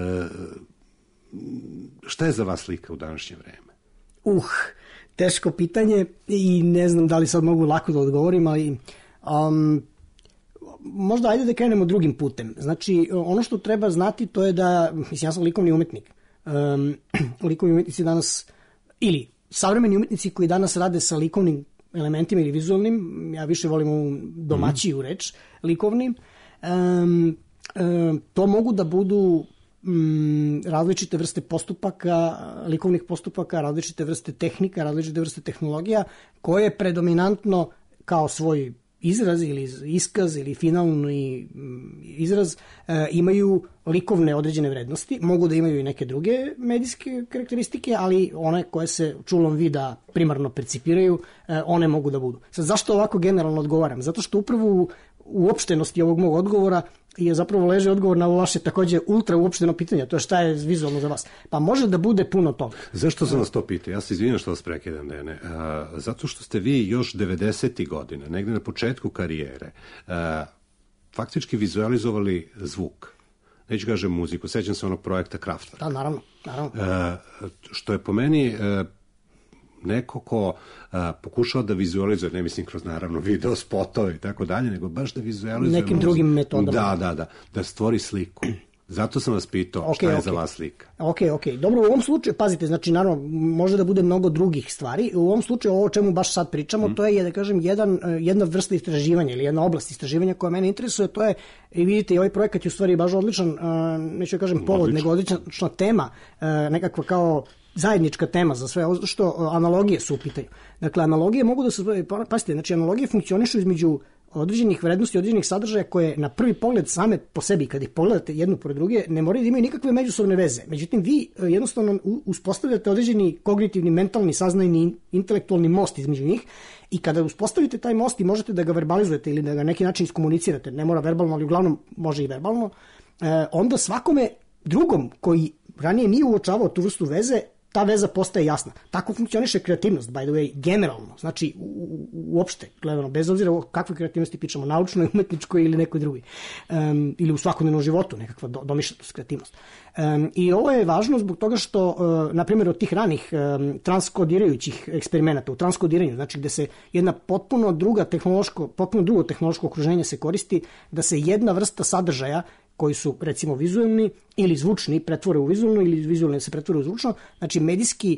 šta je za vas slika u današnje vreme? Uh, teško pitanje i ne znam da li sad mogu lako da odgovorim, ali um, možda ajde da krenemo drugim putem. Znači, ono što treba znati to je da, mislim, ja sam likovni umetnik. Um, likovni umetnici danas, ili savremeni umetnici koji danas rade sa likovnim elementima ili vizualnim, ja više volim u domaćiju reč, likovnim, um, um, to mogu da budu um, različite vrste postupaka, likovnih postupaka, različite vrste tehnika, različite vrste tehnologija, koje predominantno kao svoj izraz ili iskaz ili finalni izraz e, imaju likovne određene vrednosti, mogu da imaju i neke druge medijske karakteristike, ali one koje se čulom vida primarno percipiraju, e, one mogu da budu. Sad, zašto ovako generalno odgovaram? Zato što upravo u uopštenosti ovog mog odgovora je zapravo leži odgovor na ovo vaše takođe ultra uopšteno pitanje, to je šta je vizualno za vas. Pa može da bude puno toga. Zašto sam vas to pitao? Ja se izvinjam što vas prekidam, Dene. A, zato što ste vi još devedesetih godina, negde na početku karijere, a, faktički vizualizovali zvuk. Neću kažem muziku, sećam se onog projekta Kraftwerk. Da, naravno. naravno. A, što je po meni a, neko ko a, pokušao da vizualizuje, ne mislim kroz naravno video spotove i tako dalje, nego baš da vizualizuje nekim drugim metodama. Da, da, da, da stvori sliku. Zato sam vas pitao okay, šta je okay. za vas slika. Ok, ok. Dobro, u ovom slučaju, pazite, znači naravno, može da bude mnogo drugih stvari. U ovom slučaju, ovo o čemu baš sad pričamo, mm. to je, da kažem, jedan, jedna vrsta istraživanja ili jedna oblast istraživanja koja mene interesuje, to je, i vidite, i ovaj projekat je u stvari baš odličan, neću da kažem povod, odlično. nego odlična tema, nekakva kao zajednička tema za sve, što analogije su u pitanju. Dakle, analogije mogu da se, pazite, znači analogije funkcionišu između određenih vrednosti, određenih sadržaja koje na prvi pogled same po sebi, kad ih pogledate jednu pored druge, ne moraju da imaju nikakve međusobne veze. Međutim, vi jednostavno uspostavljate određeni kognitivni, mentalni, saznajni, intelektualni most između njih i kada uspostavite taj most i možete da ga verbalizujete ili da ga na neki način iskomunicirate, ne mora verbalno, ali uglavnom može i verbalno, onda svakome drugom koji ranije nije uočavao tu vrstu veze, ta veza postaje jasna. Tako funkcioniše kreativnost, by the way, generalno, znači u, u, uopšte, gledano, bez obzira o kakvoj kreativnosti pričamo, naučnoj, umetničkoj ili nekoj drugoj, um, ili u svakodnevnom životu, nekakva do, domišljatost, kreativnost. Um, I ovo je važno zbog toga što, uh, na primjer, od tih ranih um, transkodirajućih eksperimenata, u transkodiranju, znači gde se jedna potpuno druga tehnološko, potpuno drugo tehnološko okruženje se koristi, da se jedna vrsta sadržaja koji su, recimo, vizualni ili zvučni pretvore u vizualno ili vizualni se pretvore u zvučno, znači medijski,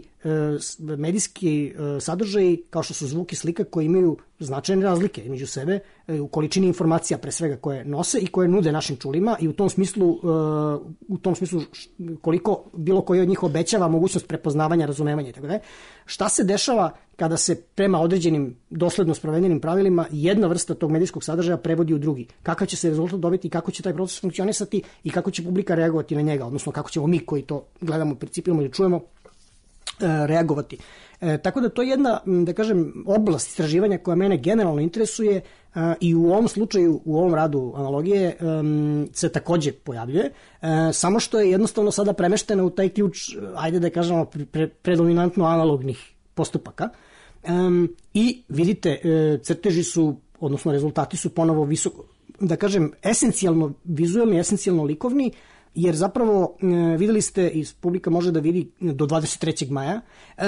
medijski sadržaji kao što su zvuk i slika koji imaju značajne razlike između sebe u količini informacija pre svega koje nose i koje nude našim čulima i u tom smislu, u tom smislu koliko bilo koji od njih obećava mogućnost prepoznavanja, razumevanja i tako dalje. Šta se dešava kada se prema određenim dosledno sprovedenim pravilima jedna vrsta tog medijskog sadržaja prevodi u drugi? Kakav će se rezultat dobiti i kako će taj proces funkcionisati i kako će publika reagovati na njega, odnosno kako ćemo mi koji to gledamo, percipiramo ili čujemo reagovati. E, tako da to je jedna, da kažem, oblast istraživanja koja mene generalno interesuje a, i u ovom slučaju, u ovom radu analogije um, se takođe pojavljuje, e, samo što je jednostavno sada premeštena u taj ključ, ajde da kažemo, pre, predominantno analognih postupaka. Um, I vidite, e, crteži su, odnosno rezultati su ponovo visoko, da kažem, esencijalno vizualni, esencijalno likovni, jer zapravo e, videli ste, iz publika može da vidi do dvadeset trećeg maja, e,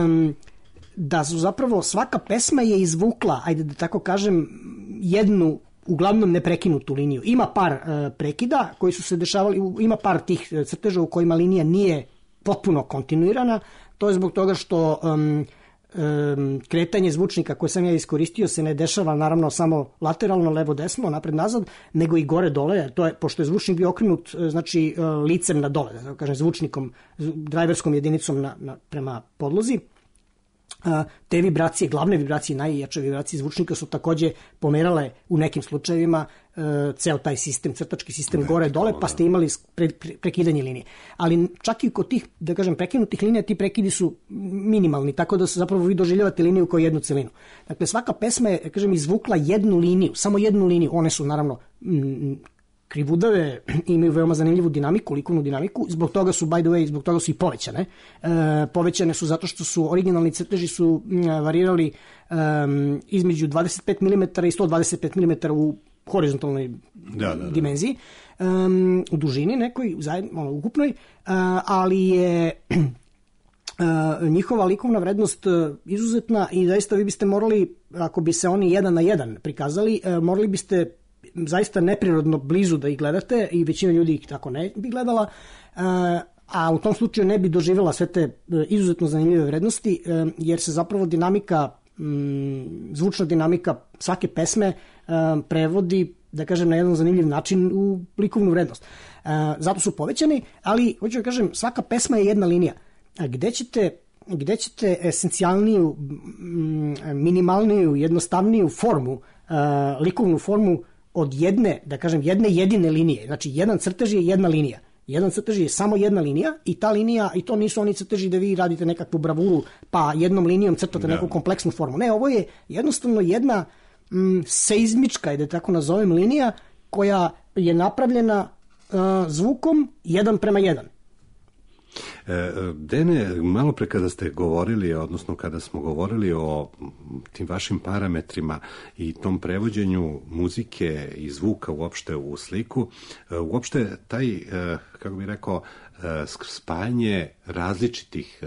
da su zapravo svaka pesma je izvukla, ajde da tako kažem, jednu uglavnom neprekinutu liniju. Ima par e, prekida koji su se dešavali, ima par tih crteža u kojima linija nije potpuno kontinuirana, to je zbog toga što e, kretanje zvučnika koje sam ja iskoristio se ne dešava naravno samo lateralno, levo, desno, napred, nazad, nego i gore, dole, to je, pošto je zvučnik bio okrenut, znači licem na dole, da kažem, zvučnikom, driverskom jedinicom na, na, prema podlozi. Te vibracije, glavne vibracije, najjače vibracije zvučnika su takođe pomerale u nekim slučajevima ceo taj sistem, crtački sistem ne, gore, dole, pa ste imali pre, pre, prekidanje linije. Ali čak i kod tih, da kažem, prekinutih linija, ti prekidi su minimalni, tako da se zapravo vi doživljavate liniju kao jednu celinu. Dakle, svaka pesma je, da kažem, izvukla jednu liniju, samo jednu liniju. One su, naravno, m, krivudave, imaju veoma zanimljivu dinamiku, likovnu dinamiku, zbog toga su, by the way, zbog toga su i povećane. E, povećane su zato što su originalni crteži su varirali um, između dvadeset pet milimetara i sto dvadeset pet milimetara u horizontalnoj da, da, da. dimenziji, um, u dužini nekoj, zajedno, ono, ukupnoj, uh, ali je uh, njihova likovna vrednost uh, izuzetna i zaista vi biste morali, ako bi se oni jedan na jedan prikazali, uh, morali biste zaista neprirodno blizu da ih gledate i većina ljudi ih tako ne bi gledala, uh, a u tom slučaju ne bi doživjela sve te uh, izuzetno zanimljive vrednosti, uh, jer se zapravo dinamika, um, zvučna dinamika svake pesme prevodi, da kažem, na jedan zanimljiv način u likovnu vrednost. Zato su povećani, ali, hoću da kažem, svaka pesma je jedna linija. Gde ćete, gde ćete esencijalniju, minimalniju, jednostavniju formu a, likovnu formu od jedne, da kažem, jedne jedine linije. Znači, jedan crtež je jedna linija. Jedan crtež je samo jedna linija i ta linija, i to nisu oni crteži da vi radite nekakvu bravuru pa jednom linijom crtate neku kompleksnu formu. Ne, ovo je jednostavno jedna m, seizmička, da tako nazovem, linija koja je napravljena uh, zvukom jedan prema jedan. E, Dene, malo pre kada ste govorili, odnosno kada smo govorili o tim vašim parametrima i tom prevođenju muzike i zvuka uopšte u sliku, uopšte taj, kako bih rekao, spajanje različitih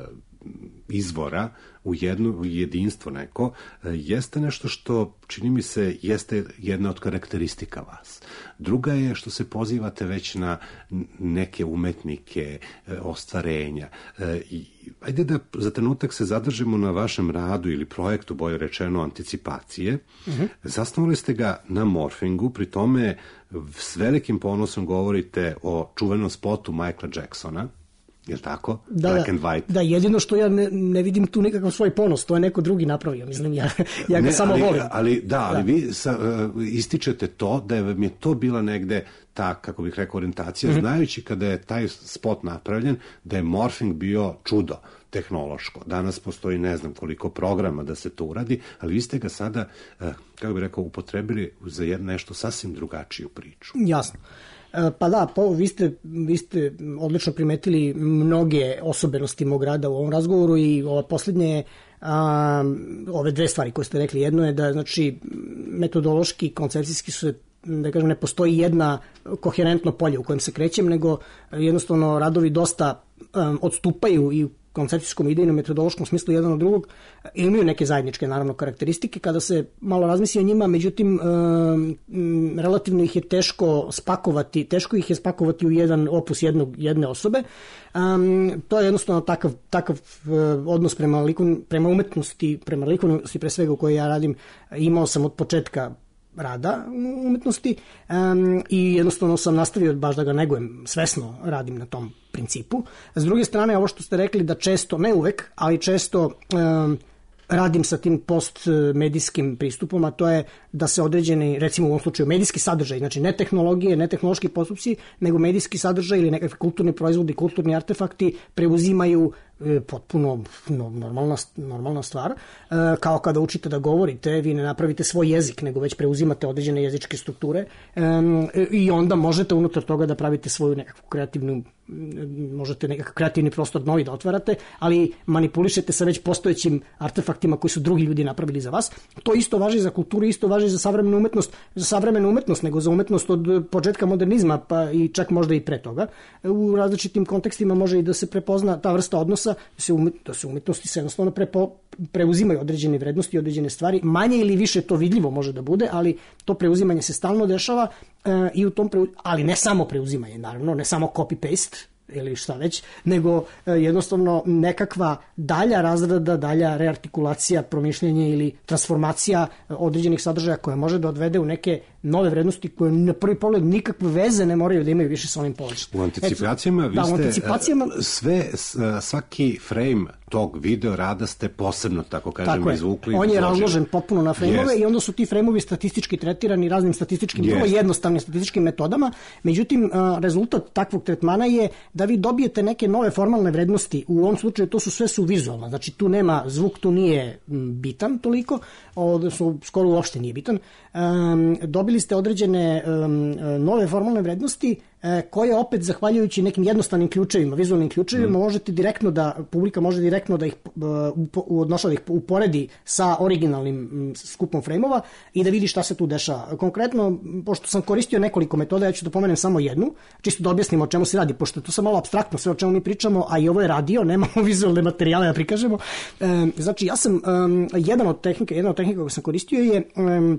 izvora u jedno u jedinstvo neko, jeste nešto što, čini mi se, jeste jedna od karakteristika vas. Druga je što se pozivate već na neke umetnike, ostvarenja. I ajde da za trenutak se zadržimo na vašem radu ili projektu, bolje rečeno, anticipacije. Uh-huh. Zasnovali ste ga na morfingu, pri tome s velikim ponosom govorite o čuvenom spotu Michaela Jacksona. Je li tako? Da, Black da, and White. Da, jedino što ja ne, ne vidim tu nekakav svoj ponos, to je neko drugi napravio, mislim, ja, ja ga ne, samo ali, volim. Ali, da, ali da. vi sa, uh, ističete to da je vam je to bila negde ta, kako bih rekao, orijentacija, mm-hmm. znajući kada je taj spot napravljen, da je morfing bio čudo tehnološko. Danas postoji ne znam koliko programa da se to uradi, ali vi ste ga sada, uh, kako bih rekao, upotrebili za jedno nešto sasvim drugačiju priču. Jasno. Pa da, pa vi ste, vi ste odlično primetili mnoge osobenosti mog rada u ovom razgovoru i ova posljednje, a, ove dve stvari koje ste rekli. Jedno je da, znači, metodološki, koncepcijski su, da kažem, ne postoji jedna koherentno polje u kojem se krećem, nego jednostavno radovi dosta um, odstupaju i u koncepcijskom, idejnom, metodološkom smislu jedan od drugog, imaju neke zajedničke, naravno, karakteristike kada se malo razmisli o njima, međutim, um, relativno ih je teško spakovati, teško ih je spakovati u jedan opus jednog, jedne osobe. Um, to je jednostavno takav, takav uh, odnos prema, liku, prema umetnosti, prema likovnosti, pre svega u kojoj ja radim, imao sam od početka rada umetnosti um, i jednostavno sam nastavio baš da ga negujem, svesno radim na tom principu. S druge strane, ovo što ste rekli da često, ne uvek, ali često um, radim sa tim postmedijskim pristupom, a to je da se određeni, recimo u ovom slučaju, medijski sadržaj, znači ne tehnologije, ne tehnološki postupci, nego medijski sadržaj ili nekakvi kulturni proizvodi, kulturni artefakti preuzimaju e, potpuno no, normalna, normalna stvar. E, kao kada učite da govorite, vi ne napravite svoj jezik, nego već preuzimate određene jezičke strukture e, i onda možete unutar toga da pravite svoju nekakvu kreativnu, možete nekakav kreativni prostor novi da otvarate, ali manipulišete sa već postojećim artefaktima koji su drugi ljudi napravili za vas. To isto važi za kulturu, isto važi za savremenu umetnost, za savremenu umetnost, nego za umetnost od početka modernizma, pa i čak možda i pre toga. U različitim kontekstima može i da se prepozna ta vrsta odnosa, da se, umet, da se umetnosti se jednostavno prepo, preuzimaju određene vrednosti, određene stvari. Manje ili više to vidljivo može da bude, ali to preuzimanje se stalno dešava e, i u tom preu, ali ne samo preuzimanje, naravno, ne samo copy-paste, ili šta već, nego e, jednostavno nekakva dalja razrada, dalja reartikulacija, promišljenje ili transformacija e, određenih sadržaja koja može da odvede u neke nove vrednosti koje na prvi pogled nikakve veze ne moraju da imaju više sa onim položajem. U anticipacijama vi da, ste anticipacijama... sve, svaki frame tog video rada ste posebno, tako kažem, tako izvukli. On je razložen potpuno na frejmove yes. i onda su ti frejmovi statistički tretirani raznim statističkim, yes. vrlo jednostavnim statističkim metodama. Međutim, rezultat takvog tretmana je da vi dobijete neke nove formalne vrednosti. U ovom slučaju to su sve su vizualna. Znači tu nema, zvuk tu nije bitan toliko, odnosno skoro uopšte nije bitan. Um, dobili ste određene um, nove formalne vrednosti koje opet zahvaljujući nekim jednostavnim ključevima, vizualnim ključevima, mm. možete direktno da, publika može direktno da ih odnoša, da ih uporedi sa originalnim skupom frejmova i da vidi šta se tu dešava. Konkretno, pošto sam koristio nekoliko metoda, ja ću da pomenem samo jednu, čisto da objasnim o čemu se radi, pošto je to sam malo apstraktno sve o čemu mi pričamo, a i ovo je radio, nemamo vizualne materijale da prikažemo. E, znači, ja sam, um, jedan od tehnika, jedna od tehnika koju sam koristio je um,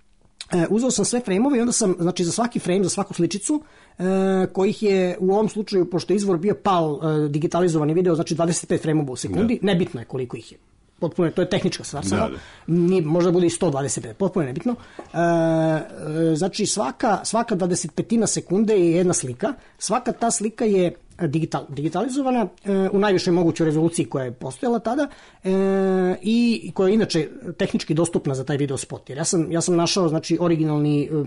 E, uzeo sam sve frejmove i onda sam, znači za svaki frejm, za svaku sličicu, e, kojih je u ovom slučaju, pošto je izvor bio P A L e, digitalizovani video, znači dvadeset pet frejmova u sekundi, da. Nebitno je koliko ih je. Potpuno, to je tehnička stvar samo, da, da. Možda bude i sto dvadeset pet, potpuno je nebitno. E, e, znači svaka, svaka dvadeset petina sekunde je jedna slika, svaka ta slika je digital, digitalizovana e, u najvišoj mogućoj rezoluciji koja je postojala tada e, i koja je inače tehnički dostupna za taj video spot. Jer ja sam, ja sam našao znači, originalni e,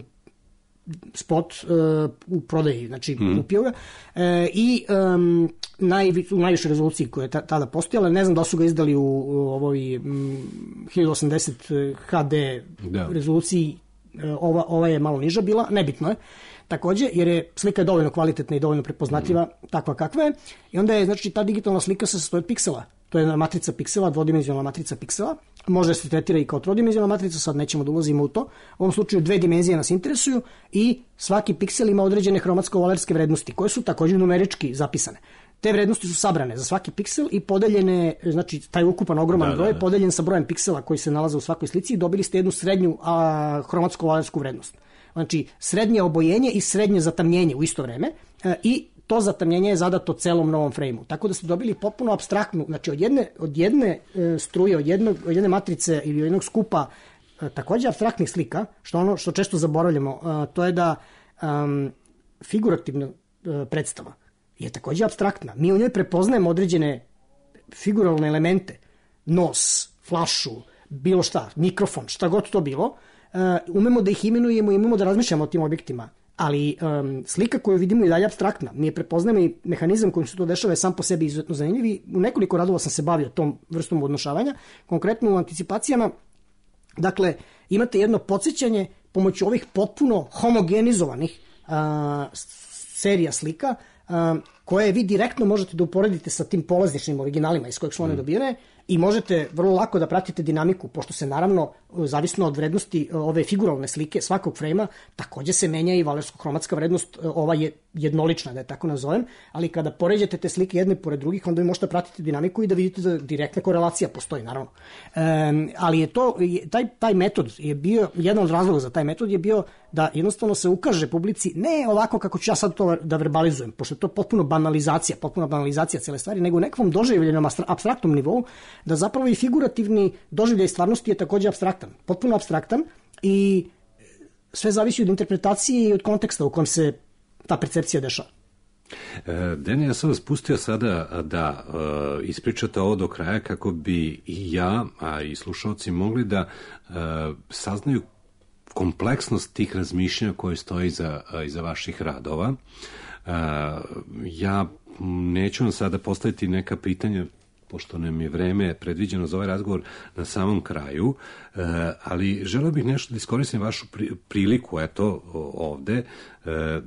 spot e, u prodaji, znači mm. kupio ga e, i um, naj, u najvišoj rezoluciji koja je tada postojala, ne znam da su ga izdali u, u ovoj m, hiljadu osamdeset H D da. rezoluciji, e, ova, ova je malo niža bila, nebitno je. Takođe, jer je slika je dovoljno kvalitetna i dovoljno prepoznatljiva, mm. takva kakva je, i onda je, znači, ta digitalna slika se sastoji od piksela. To je matrica piksela, dvodimenzionalna matrica piksela. Može se tretira i kao trodimenzionalna matrica, sad nećemo da ulazimo u to. U ovom slučaju dve dimenzije nas interesuju i svaki piksel ima određene hromatsko-valerske vrednosti, koje su takođe numerički zapisane. Te vrednosti su sabrane za svaki piksel i podeljene, znači taj ukupan ogroman da, broj, da, da. podeljen sa brojem piksela koji se nalaze u svakoj slici i dobili ste jednu srednju a, hromatsko-valersku vrednost. Znači, srednje obojenje i srednje zatamnjenje u isto vreme e, i to zatamnjenje je zadato celom novom frejmu. Tako da ste dobili potpuno apstraktnu, znači od jedne, od jedne e, struje, od, jednog, od jedne matrice ili od jednog skupa e, takođe apstraktnih slika, što ono što često zaboravljamo, e, to je da um, figurativna e, predstava je takođe apstraktna. Mi u njoj prepoznajemo određene figuralne elemente, nos, flašu, bilo šta, mikrofon, šta god to bilo, Uh, umemo da ih imenujemo i umemo da razmišljamo o tim objektima, ali um, slika koju vidimo je dalje apstraktna. Mi je prepoznajemo i mehanizam kojim se to dešava je sam po sebi izuzetno zanimljiv. U nekoliko radova sam se bavio tom vrstom odnošavanja, konkretno u anticipacijama. Dakle, imate jedno podsjećanje pomoću ovih potpuno homogenizovanih uh, serija slika uh, koje vi direktno možete da uporedite sa tim polazničnim originalima iz kojeg su one dobijene i možete vrlo lako da pratite dinamiku, pošto se naravno, zavisno od vrednosti ove figuralne slike svakog frejma, takođe se menja i valersko-hromatska vrednost, ova je jednolična, da je tako nazovem, ali kada poređate te slike jedne pored drugih, onda vi možete pratiti dinamiku i da vidite da direktna korelacija postoji, naravno. E, ali je to, taj, taj metod je bio, jedan od razloga za taj metod je bio da jednostavno se ukaže publici, ne ovako kako ću ja sad to da verbalizujem, pošto je to potpuno banalizacija, potpuno banalizacija cele stvari, nego u nekom doživljenom apstraktnom nivou, da zapravo i figurativni doživljaj stvarnosti je takođe apstraktan, potpuno apstraktan i sve zavisi od interpretacije i od konteksta u kojem se ta percepcija dešava. E, Deni, ja sam vas pustio sada da e, ispričate ovo do kraja kako bi i ja, a i slušalci mogli da e, saznaju kompleksnost tih razmišljanja koje stoji iza, iza vaših radova. E, ja neću vam sada postaviti neka pitanja, pošto nam je vreme predviđeno za ovaj razgovor na samom kraju, e, ali želeo bih nešto da iskoristim vašu pri, priliku, eto, ovde, e,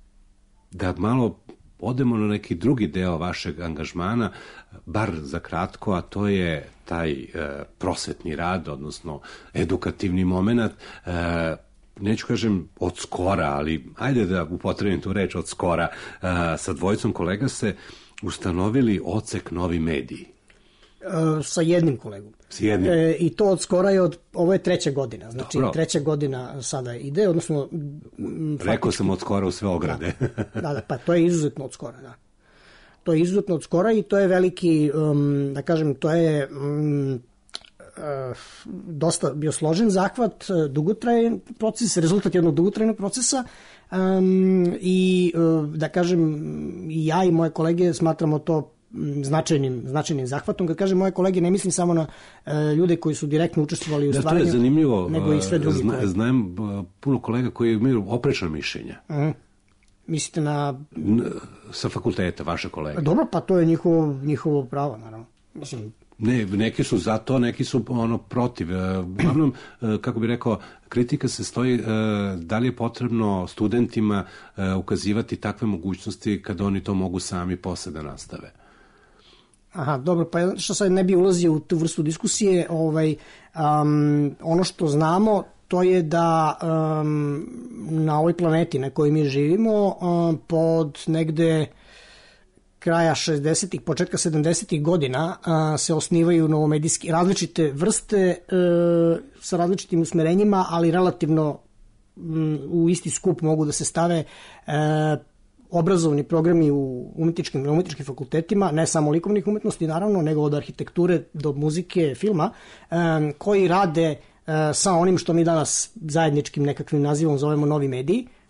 da malo odemo na neki drugi deo vašeg angažmana, bar za kratko, a to je taj e, prosvetni rad, odnosno edukativni moment, e, neću kažem od skora, ali ajde da upotrebim tu reč od skora, e, sa dvojicom kolega se ustanovili odsek Novi mediji. E, sa jednim kolegom. Sa jednim. E, I to od skora je od, ovo je treća godina, znači Dobro. treća godina sada ide, odnosno... Rekao faktički, sam od skora u sve ograde. Da, da, da, pa to je izuzetno od skora, da. To je izuzetno od skora i to je veliki, um, da kažem, to je um, uh, dosta bio složen zahvat, dugotrajan proces, rezultat jednog dugotrajnog procesa um, i uh, da kažem, i ja i moje kolege smatramo to značajnim, značajnim zahvatom. Kad kažem moje kolege, ne mislim samo na uh, ljude koji su direktno učestvovali u da, stvaranju, to je zanimljivo, nego i sve drugi. Zna, znam puno kolega koji imaju oprečna mišljenja. Uh-huh. Mislite na... Sa fakulteta, vaše kolege. Dobro, pa to je njihovo, njihovo pravo, naravno. Mislim... Ne, neki su za to, neki su ono protiv. Uglavnom, kako bi rekao, kritika se stoji da li je potrebno studentima ukazivati takve mogućnosti kada oni to mogu sami posle da nastave. Aha, dobro, pa što sad ne bi ulazio u tu vrstu diskusije, ovaj, um, ono što znamo, to je da um, na ovoj planeti na kojoj mi živimo um, pod negde kraja šezdesetih, početka sedamdesetih godina a, se osnivaju novomedijski različite vrste e, sa različitim usmerenjima, ali relativno m, u isti skup mogu da se stave e, obrazovni programi u umetničkim, umetničkim fakultetima, ne samo likovnih umetnosti naravno, nego od arhitekture do muzike, filma, e, koji rade e, sa onim što mi danas zajedničkim nekakvim nazivom zovemo novi mediji,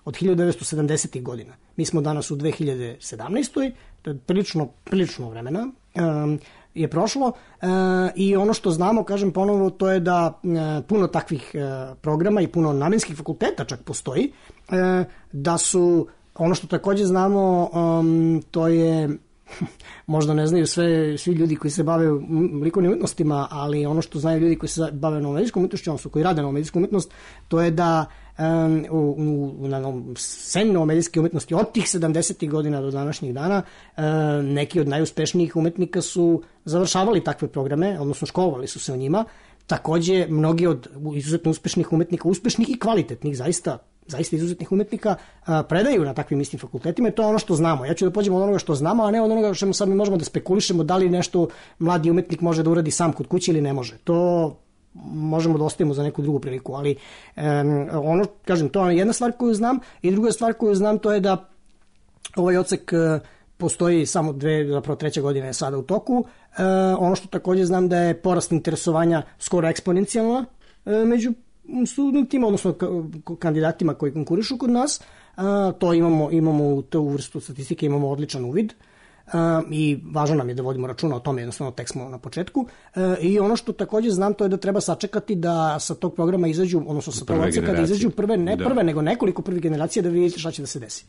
od hiljadu devetsto sedamdesetih godina. Mi smo danas u dve hiljade sedamnaestoj. To je prilično, prilično vremena um, je prošlo uh, i ono što znamo, kažem ponovo, to je da uh, puno takvih uh, programa i puno namenskih fakulteta čak postoji, uh, da su, ono što takođe znamo, um, to je možda ne znaju sve, svi ljudi koji se bave likovnim umetnostima, ali ono što znaju ljudi koji se bave novomedijskom umetnošću, odnosno koji rade novomedijsku umetnost, to je da um, u, u, na sceni novomedijske umetnosti od tih sedamdesetih godina do današnjih dana um, neki od najuspešnijih umetnika su završavali takve programe, odnosno školovali su se o njima. Takođe, mnogi od izuzetno uspešnih umetnika, uspešnih i kvalitetnih, zaista zaista izuzetnih umetnika, a, predaju na takvim istim fakultetima i to je ono što znamo. Ja ću da pođem od onoga što znamo, a ne od onoga što sad mi možemo da spekulišemo da li nešto mladi umetnik može da uradi sam kod kuće ili ne može. To možemo da ostavimo za neku drugu priliku, ali um, ono, kažem, to je jedna stvar koju znam i druga stvar koju znam to je da ovaj odsek uh, postoji samo dve, zapravo treća godina je sada u toku. Uh, ono što takođe znam da je porast interesovanja skoro eksponencijalno uh, među studentima, odnosno kandidatima koji konkurišu kod nas. A, to imamo, imamo u tu vrstu statistike, imamo odličan uvid a, i važno nam je da vodimo računa o tome, jednostavno tek smo na početku. A, i ono što takođe znam to je da treba sačekati da sa tog programa izađu, odnosno sa tog odseka da izađu prve, ne prve, da. nego nekoliko prvih generacija da vidite šta će da se desi.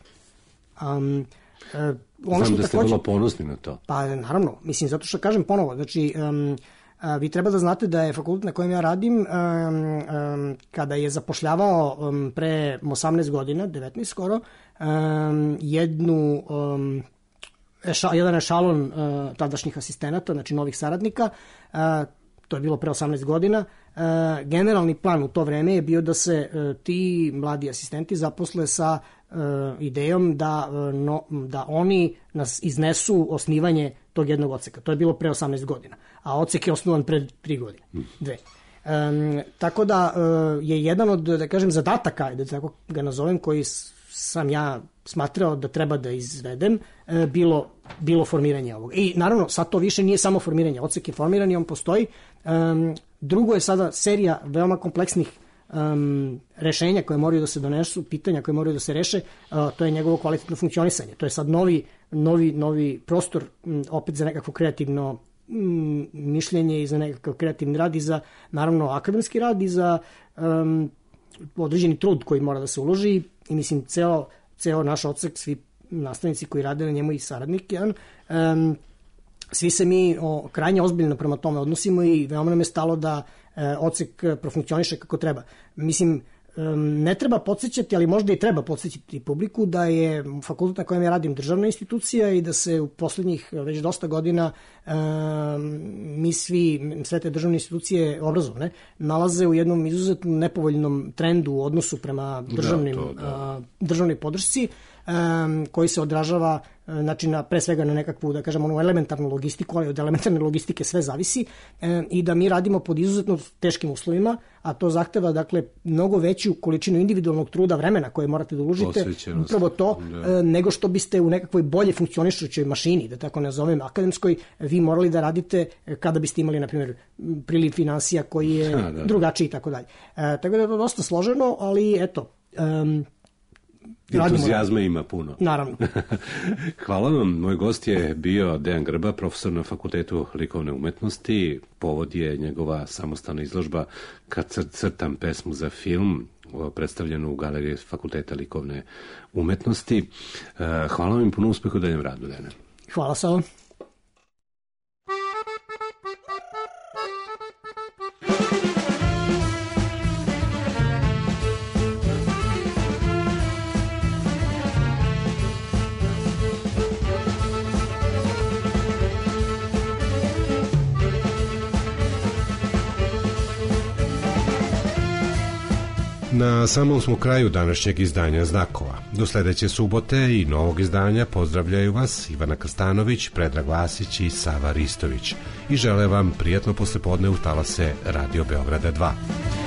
Um, a, ono znam da ste takođe, vrlo ponosni na to. Pa naravno, mislim, zato što kažem ponovo, znači um, A, vi treba da znate da je fakultet na kojem ja radim um, um, kada je zapošljavao um, pre osamnaest godina, devetnaest skoro, um, jednu, um, eša, jedan ešalon uh, tadašnjih asistenata, znači novih saradnika, uh, to je bilo pre osamnaest godina. Uh, generalni plan u to vreme je bio da se uh, ti mladi asistenti zaposle sa uh, idejom da, uh, no, da oni nas iznesu osnivanje tog jednog odseka. To je bilo pre osamnaest godina. A odsek je osnovan pre tri godine. Dve. Um, tako da uh, je jedan od, da kažem, zadataka, da tako ga nazovem, koji sam ja smatrao da treba da izvedem, uh, bilo, bilo formiranje ovog. I naravno, sad to više nije samo formiranje. Odsek je formiran i on postoji. Um, drugo je sada serija veoma kompleksnih um, rešenja koje moraju da se donesu, pitanja koje moraju da se reše, uh, to je njegovo kvalitetno funkcionisanje. To je sad novi, novi, novi prostor um, opet za nekakvo kreativno um, mišljenje i za nekakav kreativni rad i za, naravno, akademski rad i za um, određeni trud koji mora da se uloži i mislim, ceo, ceo naš odsek, svi nastavnici koji rade na njemu i saradnik, jedan, um, svi se mi o, krajnje ozbiljno prema tome odnosimo i veoma nam je stalo da e, odsek profunkcioniše kako treba. Mislim, e, ne treba podsjećati, ali možda i treba podsjećati publiku da je fakultet na kojem ja radim državna institucija i da se u poslednjih već dosta godina e, mi svi, sve te državne institucije obrazovne, nalaze u jednom izuzetno nepovoljnom trendu u odnosu prema državnim, da, to, da. A, državnoj podršci, Um, koji se odražava znači, na, pre svega na nekakvu, da kažem, onu elementarnu logistiku, ali od elementarne logistike sve zavisi um, i da mi radimo pod izuzetno teškim uslovima, a to zahteva, dakle, mnogo veću količinu individualnog truda, vremena koje morate da uložite, upravo to, da. um, nego što biste u nekakvoj bolje funkcionišućoj mašini, da tako nazovem, akademskoj, vi morali da radite kada biste imali, na primjer, priliv finansija koji je ha, da, da. drugačiji i tako dalje. Uh, tako da je to dosta složeno, ali eto, um, entuzijazma ima puno. Naravno. Hvala vam. Moj gost je bio Dejan Grba, profesor na Fakultetu likovne umetnosti. Povod je njegova samostalna izložba Kad crtam pesmu za film, predstavljenu u Galeriji Fakulteta likovne umetnosti. Hvala vam i puno uspeha u daljem radu, Dejane. Hvala sam. Na samom smo kraju današnjeg izdanja Znakova. Do sledeće subote i novog izdanja pozdravljaju vas Ivana Krstanović, Predrag Vasić i Sava Ristović i žele vam prijatno poslepodne u talase Radio Beograda dva.